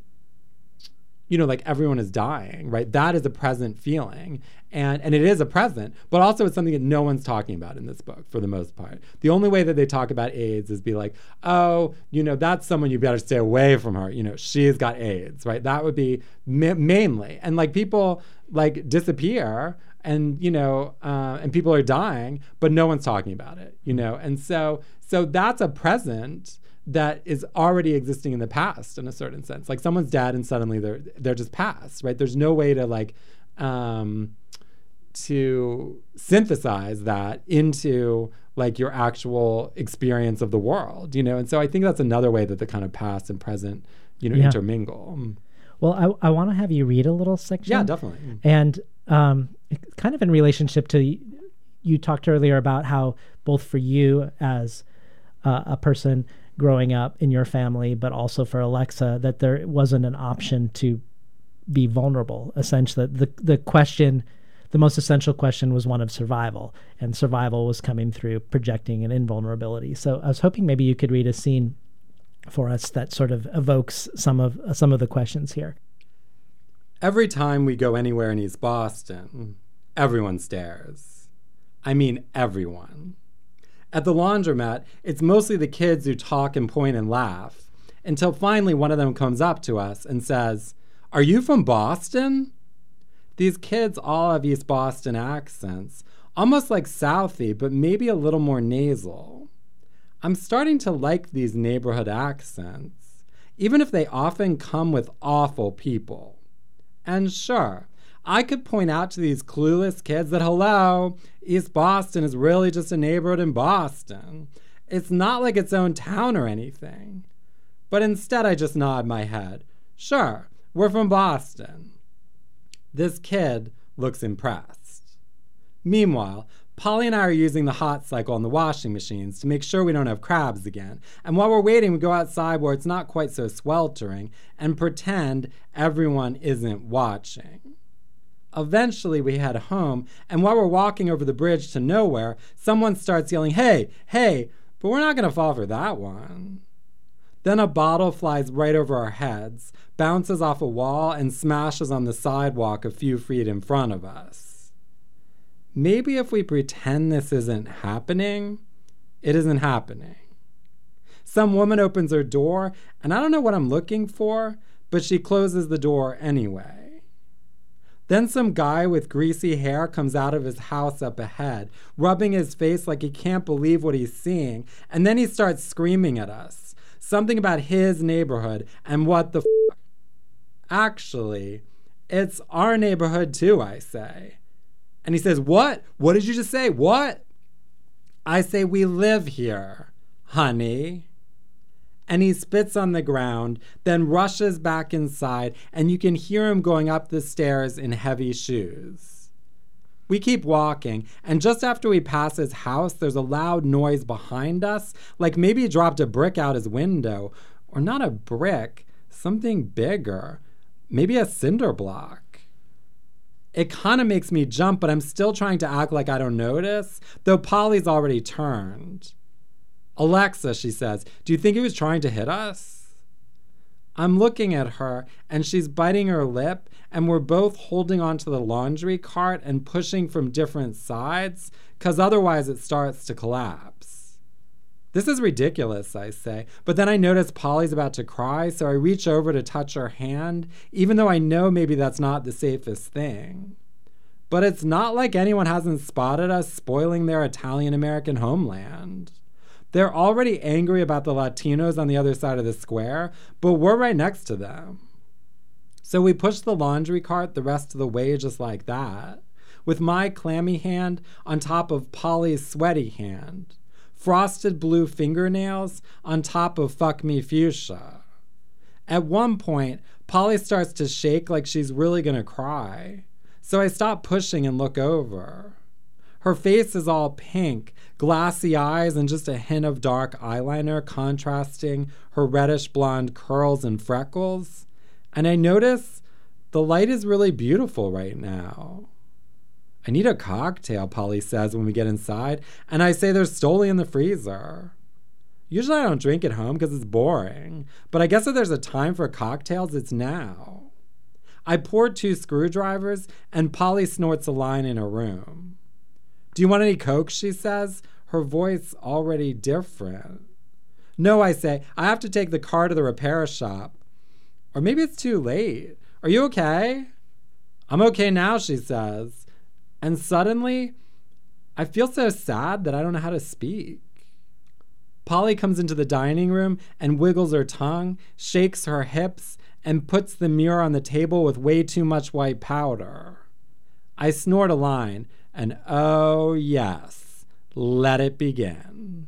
you know, like everyone is dying, right? That is a present feeling. And and it is a present, but also it's something that no one's talking about in this book for the most part. The only way that they talk about AIDS is be like, oh, you know, that's someone you better stay away from her. You know, she's got AIDS, right? That would be ma- mainly. And like people like disappear and, you know, uh, and people are dying, but no one's talking about it, you know? And so so that's a present that is already existing in the past in a certain sense. Like someone's dead and suddenly they're they're just past, right? There's no way to like um, to synthesize that into like your actual experience of the world, you know? And so I think that's another way that the kind of past and present, you know, yeah. intermingle. Well, I, I want to have you read a little section. Yeah, definitely. And um, kind of in relationship to, you talked earlier about how both for you as uh, a person growing up in your family, but also for Alexa, that there wasn't an option to be vulnerable. Essentially, the the question, the most essential question was one of survival, and survival was coming through projecting an invulnerability. So I was hoping maybe you could read a scene for us that sort of evokes some of uh, some of the questions here. Every time we go anywhere in East Boston, everyone stares. I mean, everyone. At the laundromat, it's mostly the kids who talk and point and laugh, until finally one of them comes up to us and says, "Are you from Boston?" These kids all have East Boston accents, almost like Southie, but maybe a little more nasal. I'm starting to like these neighborhood accents, even if they often come with awful people. And sure, I could point out to these clueless kids that, hello, East Boston is really just a neighborhood in Boston. It's not like its own town or anything. But instead I just nod my head. Sure, we're from Boston. This kid looks impressed. Meanwhile, Polly and I are using the hot cycle on the washing machines to make sure we don't have crabs again. And while we're waiting, we go outside where it's not quite so sweltering and pretend everyone isn't watching. Eventually, we head home, and while we're walking over the bridge to nowhere, someone starts yelling, "Hey, hey," but we're not going to fall for that one. Then a bottle flies right over our heads, bounces off a wall, and smashes on the sidewalk a few feet in front of us. maybe if we pretend this isn't happening, it isn't happening. Some woman opens her door, and I don't know what I'm looking for, but she closes the door anyway. Then some guy with greasy hair comes out of his house up ahead, rubbing his face like he can't believe what he's seeing, and then he starts screaming at us. Something about his neighborhood and what the f***. Actually, it's our neighborhood too, I say. And he says, what? What did you just say? What? I say, we live here, honey. And he spits on the ground, then rushes back inside, and you can hear him going up the stairs in heavy shoes. We keep walking, and just after we pass his house, there's a loud noise behind us, like maybe he dropped a brick out his window. Or not a brick, something bigger. Maybe a cinder block. It kind of makes me jump, but I'm still trying to act like I don't notice, though Polly's already turned. Alexa, she says, do you think he was trying to hit us? I'm looking at her, and she's biting her lip, and we're both holding onto the laundry cart and pushing from different sides, because otherwise it starts to collapse. This is ridiculous, I say, but then I notice Polly's about to cry, so I reach over to touch her hand, even though I know maybe that's not the safest thing. But it's not like anyone hasn't spotted us spoiling their Italian-American homeland. They're already angry about the Latinos on the other side of the square, but we're right next to them. So we push the laundry cart the rest of the way just like that, with my clammy hand on top of Polly's sweaty hand, frosted blue fingernails on top of fuck me fuchsia. At one point, Polly starts to shake like she's really gonna cry, so I stop pushing and look over. Her face is all pink, glassy eyes, and just a hint of dark eyeliner contrasting her reddish blonde curls and freckles. And I notice the light is really beautiful right now. I need a cocktail, Polly says when we get inside, and I say there's Stoli in the freezer. Usually I don't drink at home because it's boring, but I guess if there's a time for cocktails, it's now. I pour two screwdrivers, and Polly snorts a line in her room. Do you want any Coke, she says, her voice already different. No, I say, I have to take the car to the repair shop. Or maybe it's too late. Are you okay? I'm okay now, she says. And suddenly, I feel so sad that I don't know how to speak. Polly comes into the dining room and wiggles her tongue, shakes her hips, and puts the mirror on the table with way too much white powder. I snort a line, and oh yes, let it begin.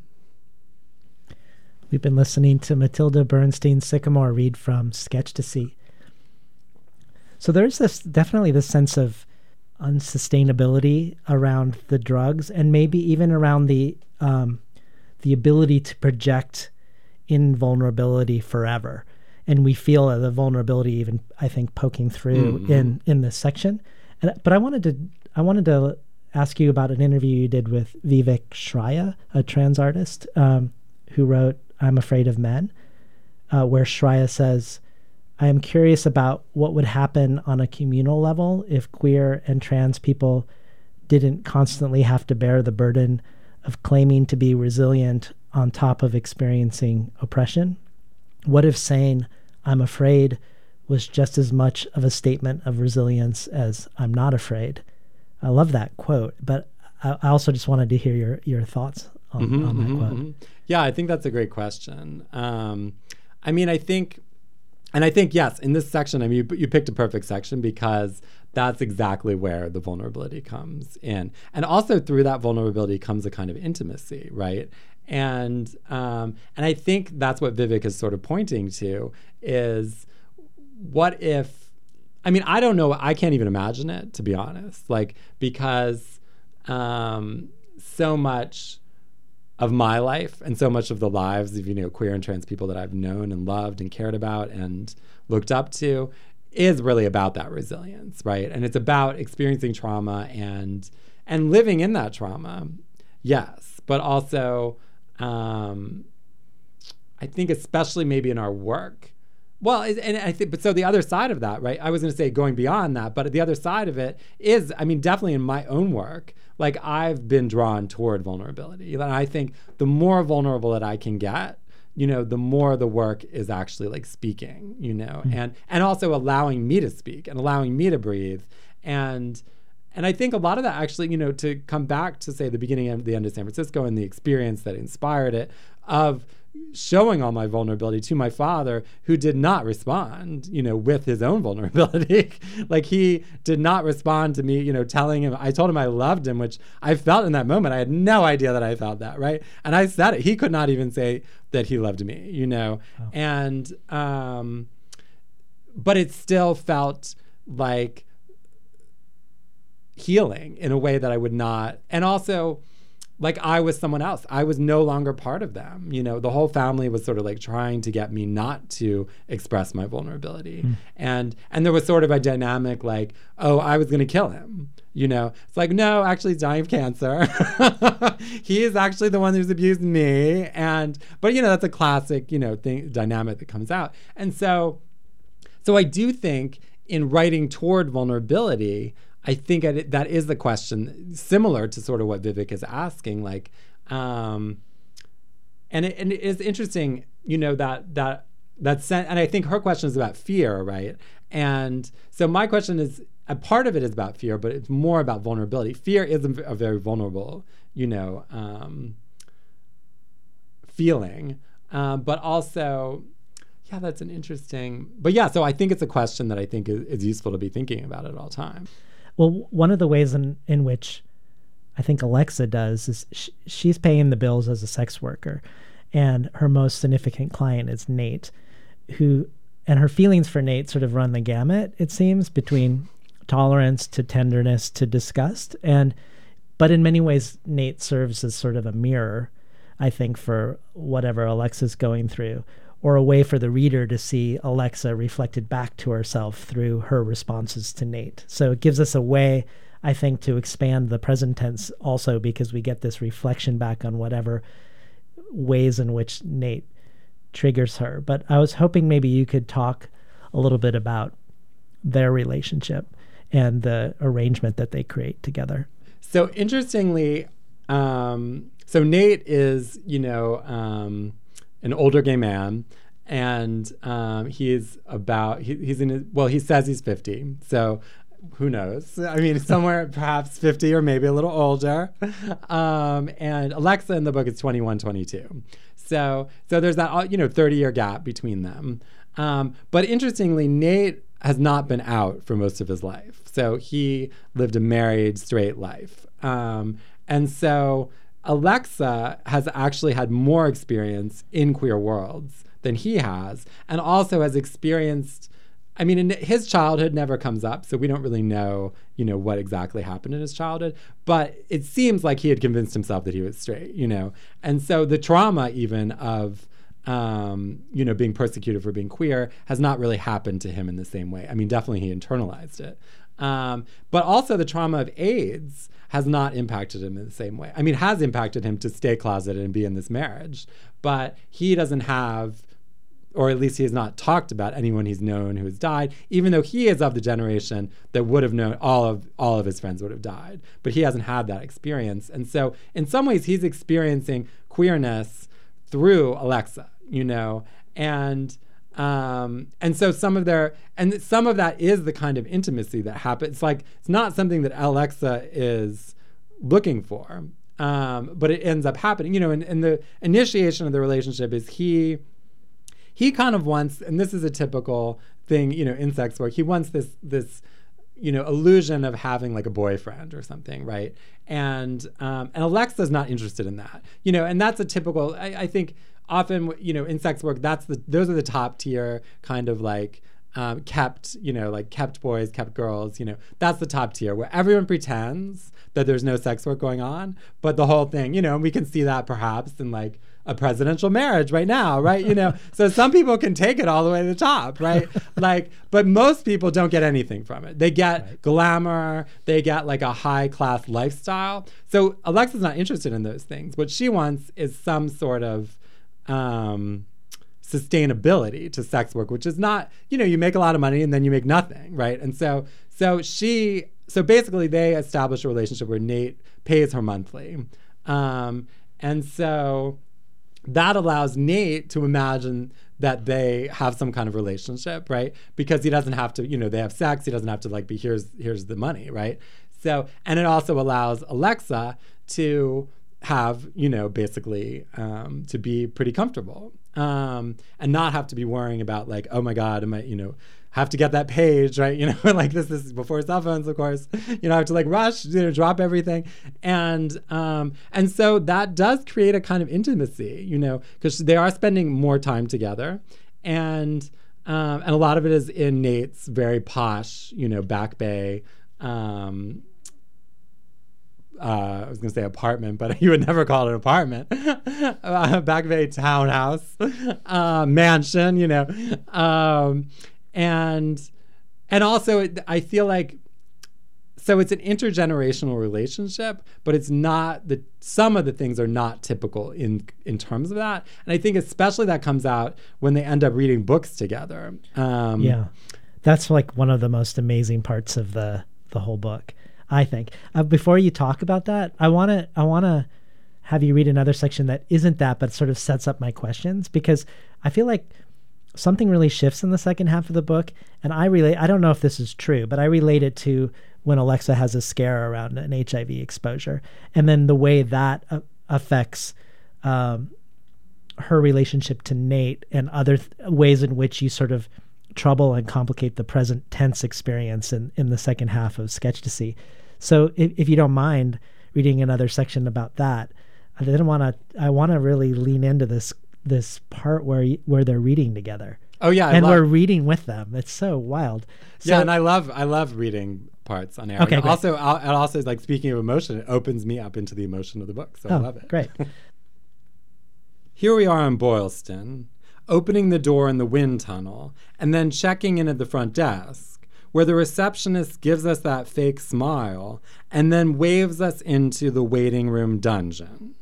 We've been listening to Matilda Bernstein Sycamore read from Sketch to See. So there's this definitely this sense of unsustainability around the drugs, and maybe even around the um, the ability to project invulnerability forever. And we feel the vulnerability even, I think, poking through mm-hmm. in in this section. And, but I wanted to I wanted to ask you about an interview you did with Vivek Shraya, a trans artist um, who wrote I'm Afraid of Men, uh, where Shraya says, I am curious about what would happen on a communal level if queer and trans people didn't constantly have to bear the burden of claiming to be resilient on top of experiencing oppression. What if saying I'm afraid was just as much of a statement of resilience as I'm not afraid? I love that quote, but I, I also just wanted to hear your, your thoughts on, mm-hmm, on that mm-hmm, quote. Mm-hmm. Yeah, I think that's a great question. Um, I mean, I think, and I think, yes, in this section, I mean, you, you picked a perfect section because that's exactly where the vulnerability comes in. And also through that vulnerability comes a kind of intimacy, right? And um, and I think that's what Vivek is sort of pointing to is what if, I mean, I don't know, I can't even imagine it, to be honest, like, because um, so much of my life and so much of the lives of, you know, queer and trans people that I've known and loved and cared about and looked up to is really about that resilience, right? And it's about experiencing trauma and and living in that trauma, yes, but also um, I think especially maybe in our work, Well, and I think, but so the other side of that, right? I was going to say going beyond that, but the other side of it is, I mean, definitely in my own work, like I've been drawn toward vulnerability. And I think the more vulnerable that I can get, you know, the more the work is actually like speaking, you know, mm-hmm. and and also allowing me to speak and allowing me to breathe. And and I think a lot of that actually, you know, to come back to say the beginning and the end of San Francisco and the experience that inspired it, of showing all my vulnerability to my father, who did not respond, you know, with his own vulnerability. Like he did not respond to me, you know, telling him, I told him I loved him, which I felt in that moment. I had no idea that I felt that, right? And I said it. He could not even say that he loved me, you know? Oh. And, um, but it still felt like healing in a way that I would not. And also, like I was someone else. I was no longer part of them. You know, the whole family was sort of like trying to get me not to express my vulnerability. Mm. And and there was sort of a dynamic like, oh, I was going to kill him. You know, it's like, no, actually he's dying of cancer. He is actually the one who's abused me. And, but you know, that's a classic, you know, thing, dynamic that comes out. And so, so I do think in writing toward vulnerability, I think that is the question, similar to sort of what Vivek is asking, like, um, and it, and it is interesting, you know, that that that sen- and I think her question is about fear, right? And so my question is, a part of it is about fear, but it's more about vulnerability. Fear is a, a very vulnerable, you know, um, feeling, um, but also. Yeah, that's an interesting, but yeah, so I think it's a question that I think is, is useful to be thinking about at all times. Well, one of the ways in, in which I think Alexa does is sh- she's paying the bills as a sex worker, and her most significant client is Nate, who, and her feelings for Nate sort of run the gamut, it seems, between tolerance to tenderness to disgust. And, but in many ways, Nate serves as sort of a mirror, I think, for whatever Alexa's going through, or a way for the reader to see Alexa reflected back to herself through her responses to Nate. So it gives us a way, I think, to expand the present tense also, because we get this reflection back on whatever ways in which Nate triggers her. But I was hoping maybe you could talk a little bit about their relationship and the arrangement that they create together. So interestingly, um, so Nate is, you know, um, an older gay man, and um, he's about, he, he's in his, well, he says he's fifty, so who knows? I mean, somewhere perhaps fifty or maybe a little older. Um, and Alexa in the book is twenty-one, twenty-two. So, so there's that, you know, thirty-year gap between them. Um, but interestingly, Nate has not been out for most of his life. So he lived a married, straight life. Um, and so Alexa has actually had more experience in queer worlds than he has, and also has experienced, I mean, in his childhood never comes up, so we don't really know, you know, what exactly happened in his childhood, but it seems like he had convinced himself that he was straight, you know, and so the trauma even of, um, you know, being persecuted for being queer has not really happened to him in the same way. I mean, definitely he internalized it. Um, but also the trauma of AIDS has not impacted him in the same way. I mean, has impacted him to stay closeted and be in this marriage, but he doesn't have, or at least he has not talked about anyone he's known who has died, even though he is of the generation that would have known all of all of his friends would have died, but he hasn't had that experience. And so in some ways he's experiencing queerness through Alexa, you know, and Um, and so some of their, and some of that is the kind of intimacy that happens. It's like, it's not something that Alexa is looking for, um, but it ends up happening, you know, and, and the initiation of the relationship is he, he kind of wants, and this is a typical thing, you know, in sex work, he wants this, this, you know, illusion of having like a boyfriend or something, right? And, um, and Alexa's not interested in that, you know, and that's a typical, I, I think, often, you know, in sex work, that's the those are the top tier kind of like um, kept, you know, like kept boys, kept girls, you know, that's the top tier where everyone pretends that there's no sex work going on, but the whole thing, you know, and we can see that perhaps in like a presidential marriage right now, right? You know, so some people can take it all the way to the top, right? Like, but most people don't get anything from it. They get right. glamour, they get like a high class lifestyle. So Alexa's not interested in those things. What she wants is some sort of Um, sustainability to sex work, which is not, you know, you make a lot of money and then you make nothing, right? And so, so she, so basically they establish a relationship where Nate pays her monthly. Um, and so that allows Nate to imagine that they have some kind of relationship, right? Because he doesn't have to, you know, they have sex. He doesn't have to like be, here's, here's the money, right? So, and it also allows Alexa to have, you know, basically um, to be pretty comfortable um, and not have to be worrying about like, oh my God, am I, you know, have to get that page, right? You know, like this is before cell phones, of course. You know, I have to like rush, you know, drop everything. And um, and so that does create a kind of intimacy, you know, because they are spending more time together. And um, and a lot of it is in Nate's very posh, you know, Back Bay, um, uh, I was going to say apartment, but you would never call it an apartment. uh, Back Bay townhouse, uh, mansion, you know. Um, And and also, it, I feel like, so it's an intergenerational relationship, but it's not, the some of the things are not typical in in terms of that. And I think especially that comes out when they end up reading books together. Um, yeah, that's like one of the most amazing parts of the, the whole book, I think. Uh, before you talk about that, I want to I want to have you read another section that isn't that, but sort of sets up my questions, because I feel like something really shifts in the second half of the book. And I relate, I don't know if this is true, but I relate it to when Alexa has a scare around an H I V exposure. And then the way that uh, affects um, her relationship to Nate and other th- ways in which you sort of trouble and complicate the present tense experience in, in the second half of Sketchtasy. So if, if you don't mind reading another section about that, I didn't want to, I want to really lean into this this part where where they're reading together. Oh yeah, I and love, we're reading with them. It's so wild. So, yeah, and I love I love reading parts on air. Okay, and great. also, I'll, and also, like speaking of emotion, it opens me up into the emotion of the book. So oh, I love it. Great. Here we are in Boylston, opening the door in the wind tunnel, and then checking in at the front desk, where the receptionist gives us that fake smile and then waves us into the waiting room dungeon.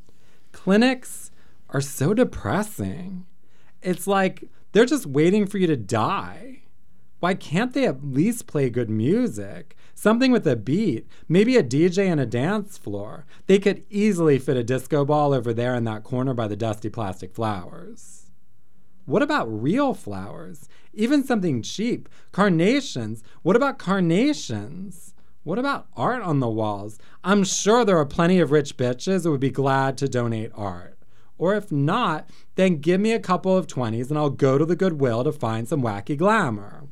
Clinics are so depressing. It's like they're just waiting for you to die. Why can't they at least play good music? Something with a beat, maybe a D J and a dance floor. They could easily fit a disco ball over there in that corner by the dusty plastic flowers. What about real flowers? Even something cheap. Carnations. What about carnations? What about art on the walls? I'm sure there are plenty of rich bitches who would be glad to donate art. Or if not, then give me a couple of twenties and I'll go to the Goodwill to find some wacky glamour.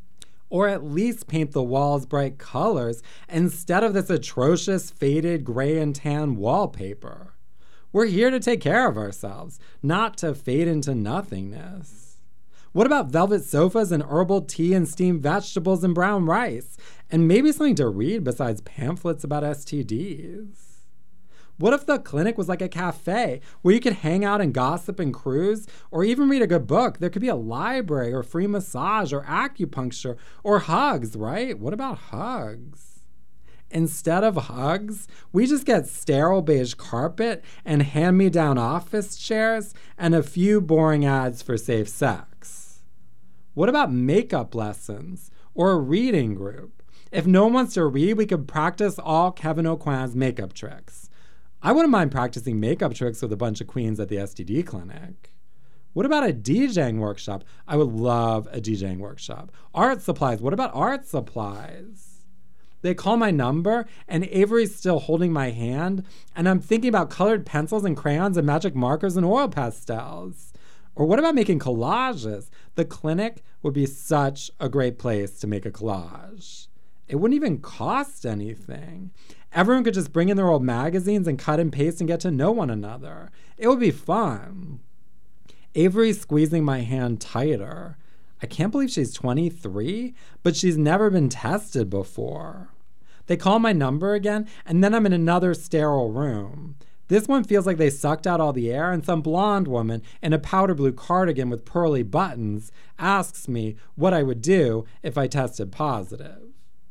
Or at least paint the walls bright colors instead of this atrocious faded gray and tan wallpaper. We're here to take care of ourselves, not to fade into nothingness. What about velvet sofas and herbal tea and steamed vegetables and brown rice? And maybe something to read besides pamphlets about S T Ds? What if the clinic was like a cafe where you could hang out and gossip and cruise, or even read a good book? There could be a library or free massage or acupuncture or hugs, right? What about hugs? Instead of hugs, we just get sterile beige carpet and hand-me-down office chairs and a few boring ads for safe sex. What about makeup lessons or a reading group? If no one wants to read, we could practice all Kevin O'Quinn's makeup tricks. I wouldn't mind practicing makeup tricks with a bunch of queens at the S T D clinic. What about a DJing workshop? I would love a DJing workshop. Art supplies. What about art supplies? They call my number, and Avery's still holding my hand, and I'm thinking about colored pencils and crayons and magic markers and oil pastels. Or what about making collages? The clinic would be such a great place to make a collage. It wouldn't even cost anything. Everyone could just bring in their old magazines and cut and paste and get to know one another. It would be fun. Avery's squeezing my hand tighter. I can't believe she's twenty-three, but she's never been tested before. They call my number again, and then I'm in another sterile room. This one feels like they sucked out all the air, and some blonde woman in a powder blue cardigan with pearly buttons asks me what I would do if I tested positive.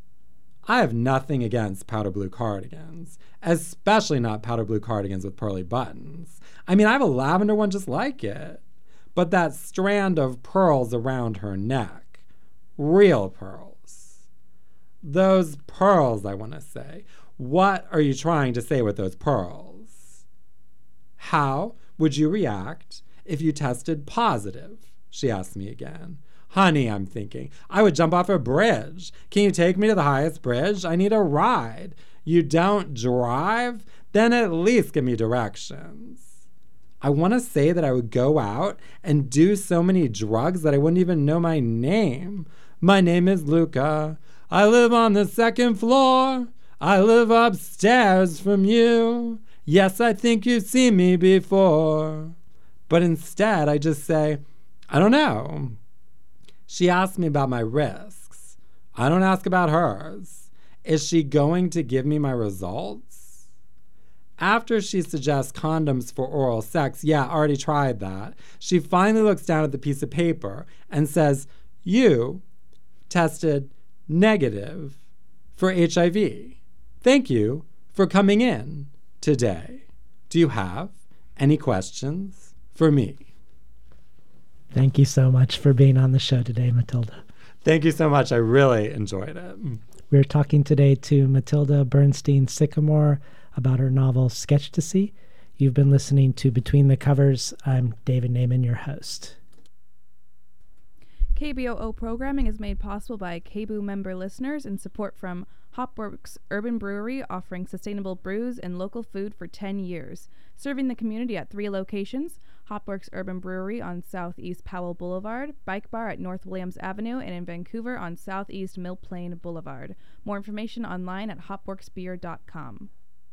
I have nothing against powder blue cardigans, especially not powder blue cardigans with pearly buttons. I mean, I have a lavender one just like it. but that strand of pearls around her neck. Real pearls. Those pearls, I want to say. What are you trying to say with those pearls? How would you react if you tested positive? She asked me again. Honey, I'm thinking, I would jump off a bridge. Can you take me to the highest bridge? I need a ride. You don't drive? Then at least give me directions. I want to say that I would go out and do so many drugs that I wouldn't even know my name. My name is Luca. I live on the second floor. I live upstairs from you. Yes, I think you've seen me before. But instead, I just say, I don't know. She asked me about my risks. I don't ask about hers. Is she going to give me my results? After she suggests condoms for oral sex, yeah, I already tried that, she finally looks down at the piece of paper and says, you tested negative for H I V. Thank you for coming in today. Do you have any questions for me? Thank you so much for being on the show today, Matilda. Thank you so much. I really enjoyed it. We're talking today to Matilda Bernstein Sycamore about her novel Sketchtasy. You've been listening to Between the Covers. I'm David Naiman, your host. K B O O programming is made possible by K B O O member listeners and support from Hopworks Urban Brewery, offering sustainable brews and local food for ten years. Serving the community at three locations: Hopworks Urban Brewery on Southeast Powell Boulevard, Bike Bar at North Williams Avenue, and in Vancouver on Southeast Mill Plain Boulevard. More information online at hopworks beer dot com.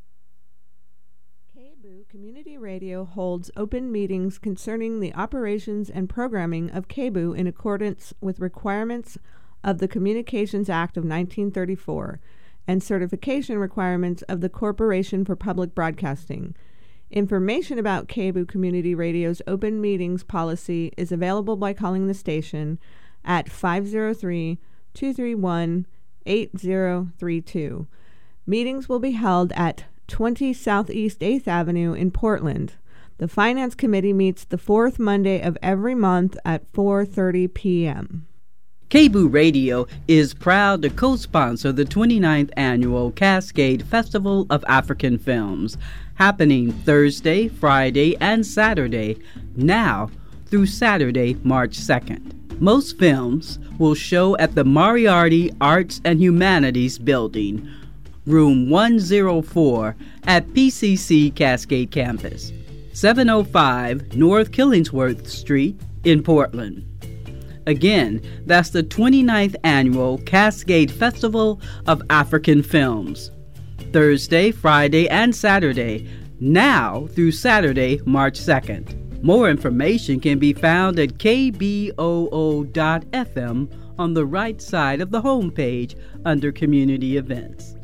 K B O O Community Radio holds open meetings concerning the operations and programming of K B O O in accordance with requirements of the Communications Act of nineteen thirty-four and certification requirements of the Corporation for Public Broadcasting. Information about K B O O Community Radio's open meetings policy is available by calling the station at five oh three, two three one, eight oh three two. Meetings will be held at twenty Southeast eighth Avenue in Portland. The Finance Committee meets the fourth Monday of every month at four thirty p.m. K B O O Radio is proud to co-sponsor the twenty-ninth Annual Cascade Festival of African Films, happening Thursday, Friday, and Saturday, now through Saturday, March second. Most films will show at the Moriarty Arts and Humanities Building, room one oh four at P C C Cascade Campus, seven oh five North Killingsworth Street in Portland. Again, that's the twenty-ninth Annual Cascade Festival of African Films, Thursday, Friday, and Saturday, now through Saturday, March second. More information can be found at k b o o dot f m on the right side of the homepage under Community Events.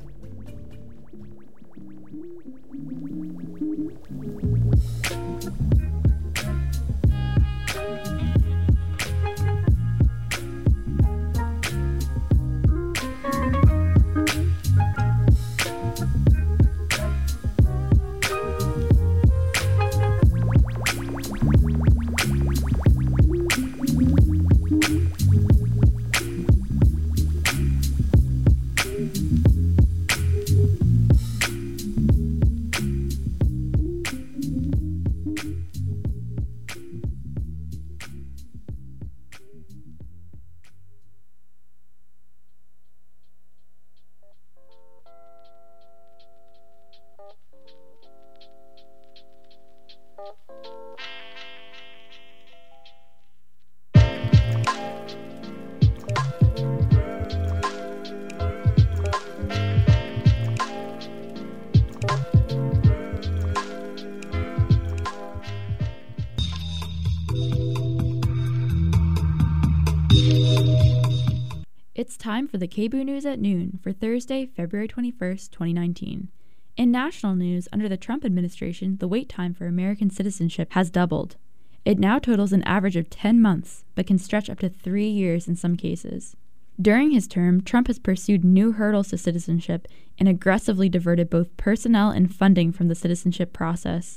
It's time for the K B O O News at noon for Thursday, February twenty-first, twenty nineteen. In national news, under the Trump administration, the wait time for American citizenship has doubled. It now totals an average of ten months, but can stretch up to three years in some cases. During his term, Trump has pursued new hurdles to citizenship and aggressively diverted both personnel and funding from the citizenship process.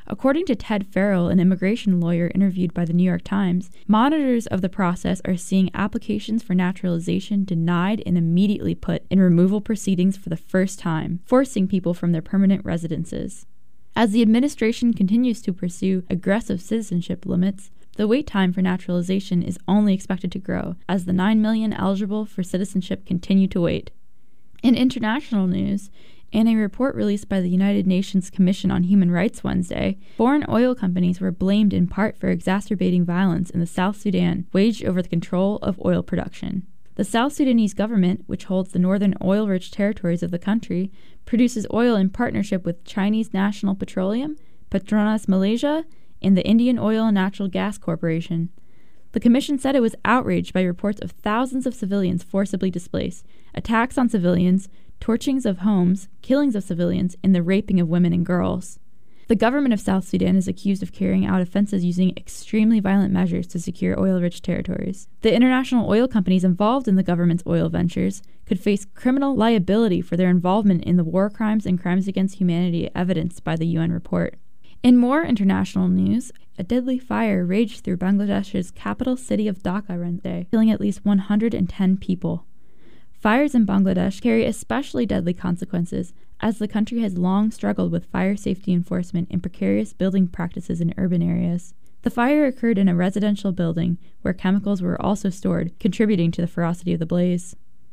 According to Ted Farrell, an immigration lawyer interviewed by the New York Times, monitors of the process are seeing applications for naturalization denied and immediately put in removal proceedings for the first time, forcing people from their permanent residences. As the administration continues to pursue aggressive citizenship limits, the wait time for naturalization is only expected to grow as the nine million eligible for citizenship continue to wait. In international news, in a report released by the United Nations Commission on Human Rights Wednesday, foreign oil companies were blamed in part for exacerbating violence in the South Sudan waged over the control of oil production. The South Sudanese government, which holds the northern oil-rich territories of the country, produces oil in partnership with Chinese National Petroleum, Petronas Malaysia, and the Indian Oil and Natural Gas Corporation. The commission said it was outraged by reports of thousands of civilians forcibly displaced, attacks on civilians, torchings of homes, killings of civilians, and the raping of women and girls. The government of South Sudan is accused of carrying out offenses using extremely violent measures to secure oil-rich territories. The international oil companies involved in the government's oil ventures could face criminal liability for their involvement in the war crimes and crimes against humanity evidenced by the U N report. In more international news, a deadly fire raged through Bangladesh's capital city of Dhaka Wednesday, killing at least one hundred ten people. Fires in Bangladesh carry especially deadly consequences, as the country has long struggled with fire safety enforcement and precarious building practices in urban areas. The fire occurred in a residential building, where chemicals were also stored, contributing to the ferocity of the blaze.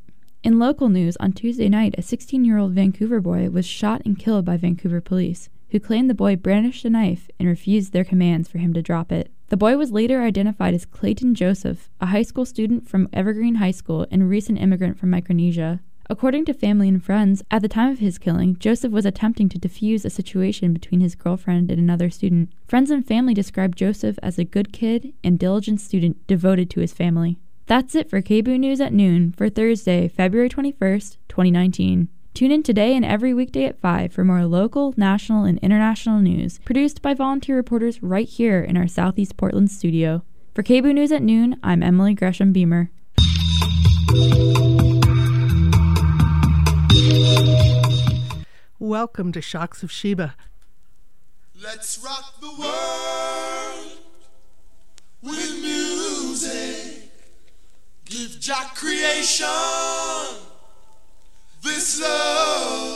In local news, on Tuesday night, a sixteen-year-old Vancouver boy was shot and killed by Vancouver police, who claimed the boy brandished a knife and refused their commands for him to drop it. The boy was later identified as Clayton Joseph, a high school student from Evergreen High School and a recent immigrant from Micronesia. According to family and friends, at the time of his killing, Joseph was attempting to defuse a situation between his girlfriend and another student. Friends and family described Joseph as a good kid and diligent student devoted to his family. That's it for K B O News at noon for Thursday, February twenty-first, twenty nineteen. Tune in today and every weekday at five for more local, national, and international news produced by volunteer reporters right here in our Southeast Portland studio. For K B O News at noon, I'm Emily Gresham Beamer. Welcome to Shocks of Sheba. Let's rock the world with music. Give Jack creation this love.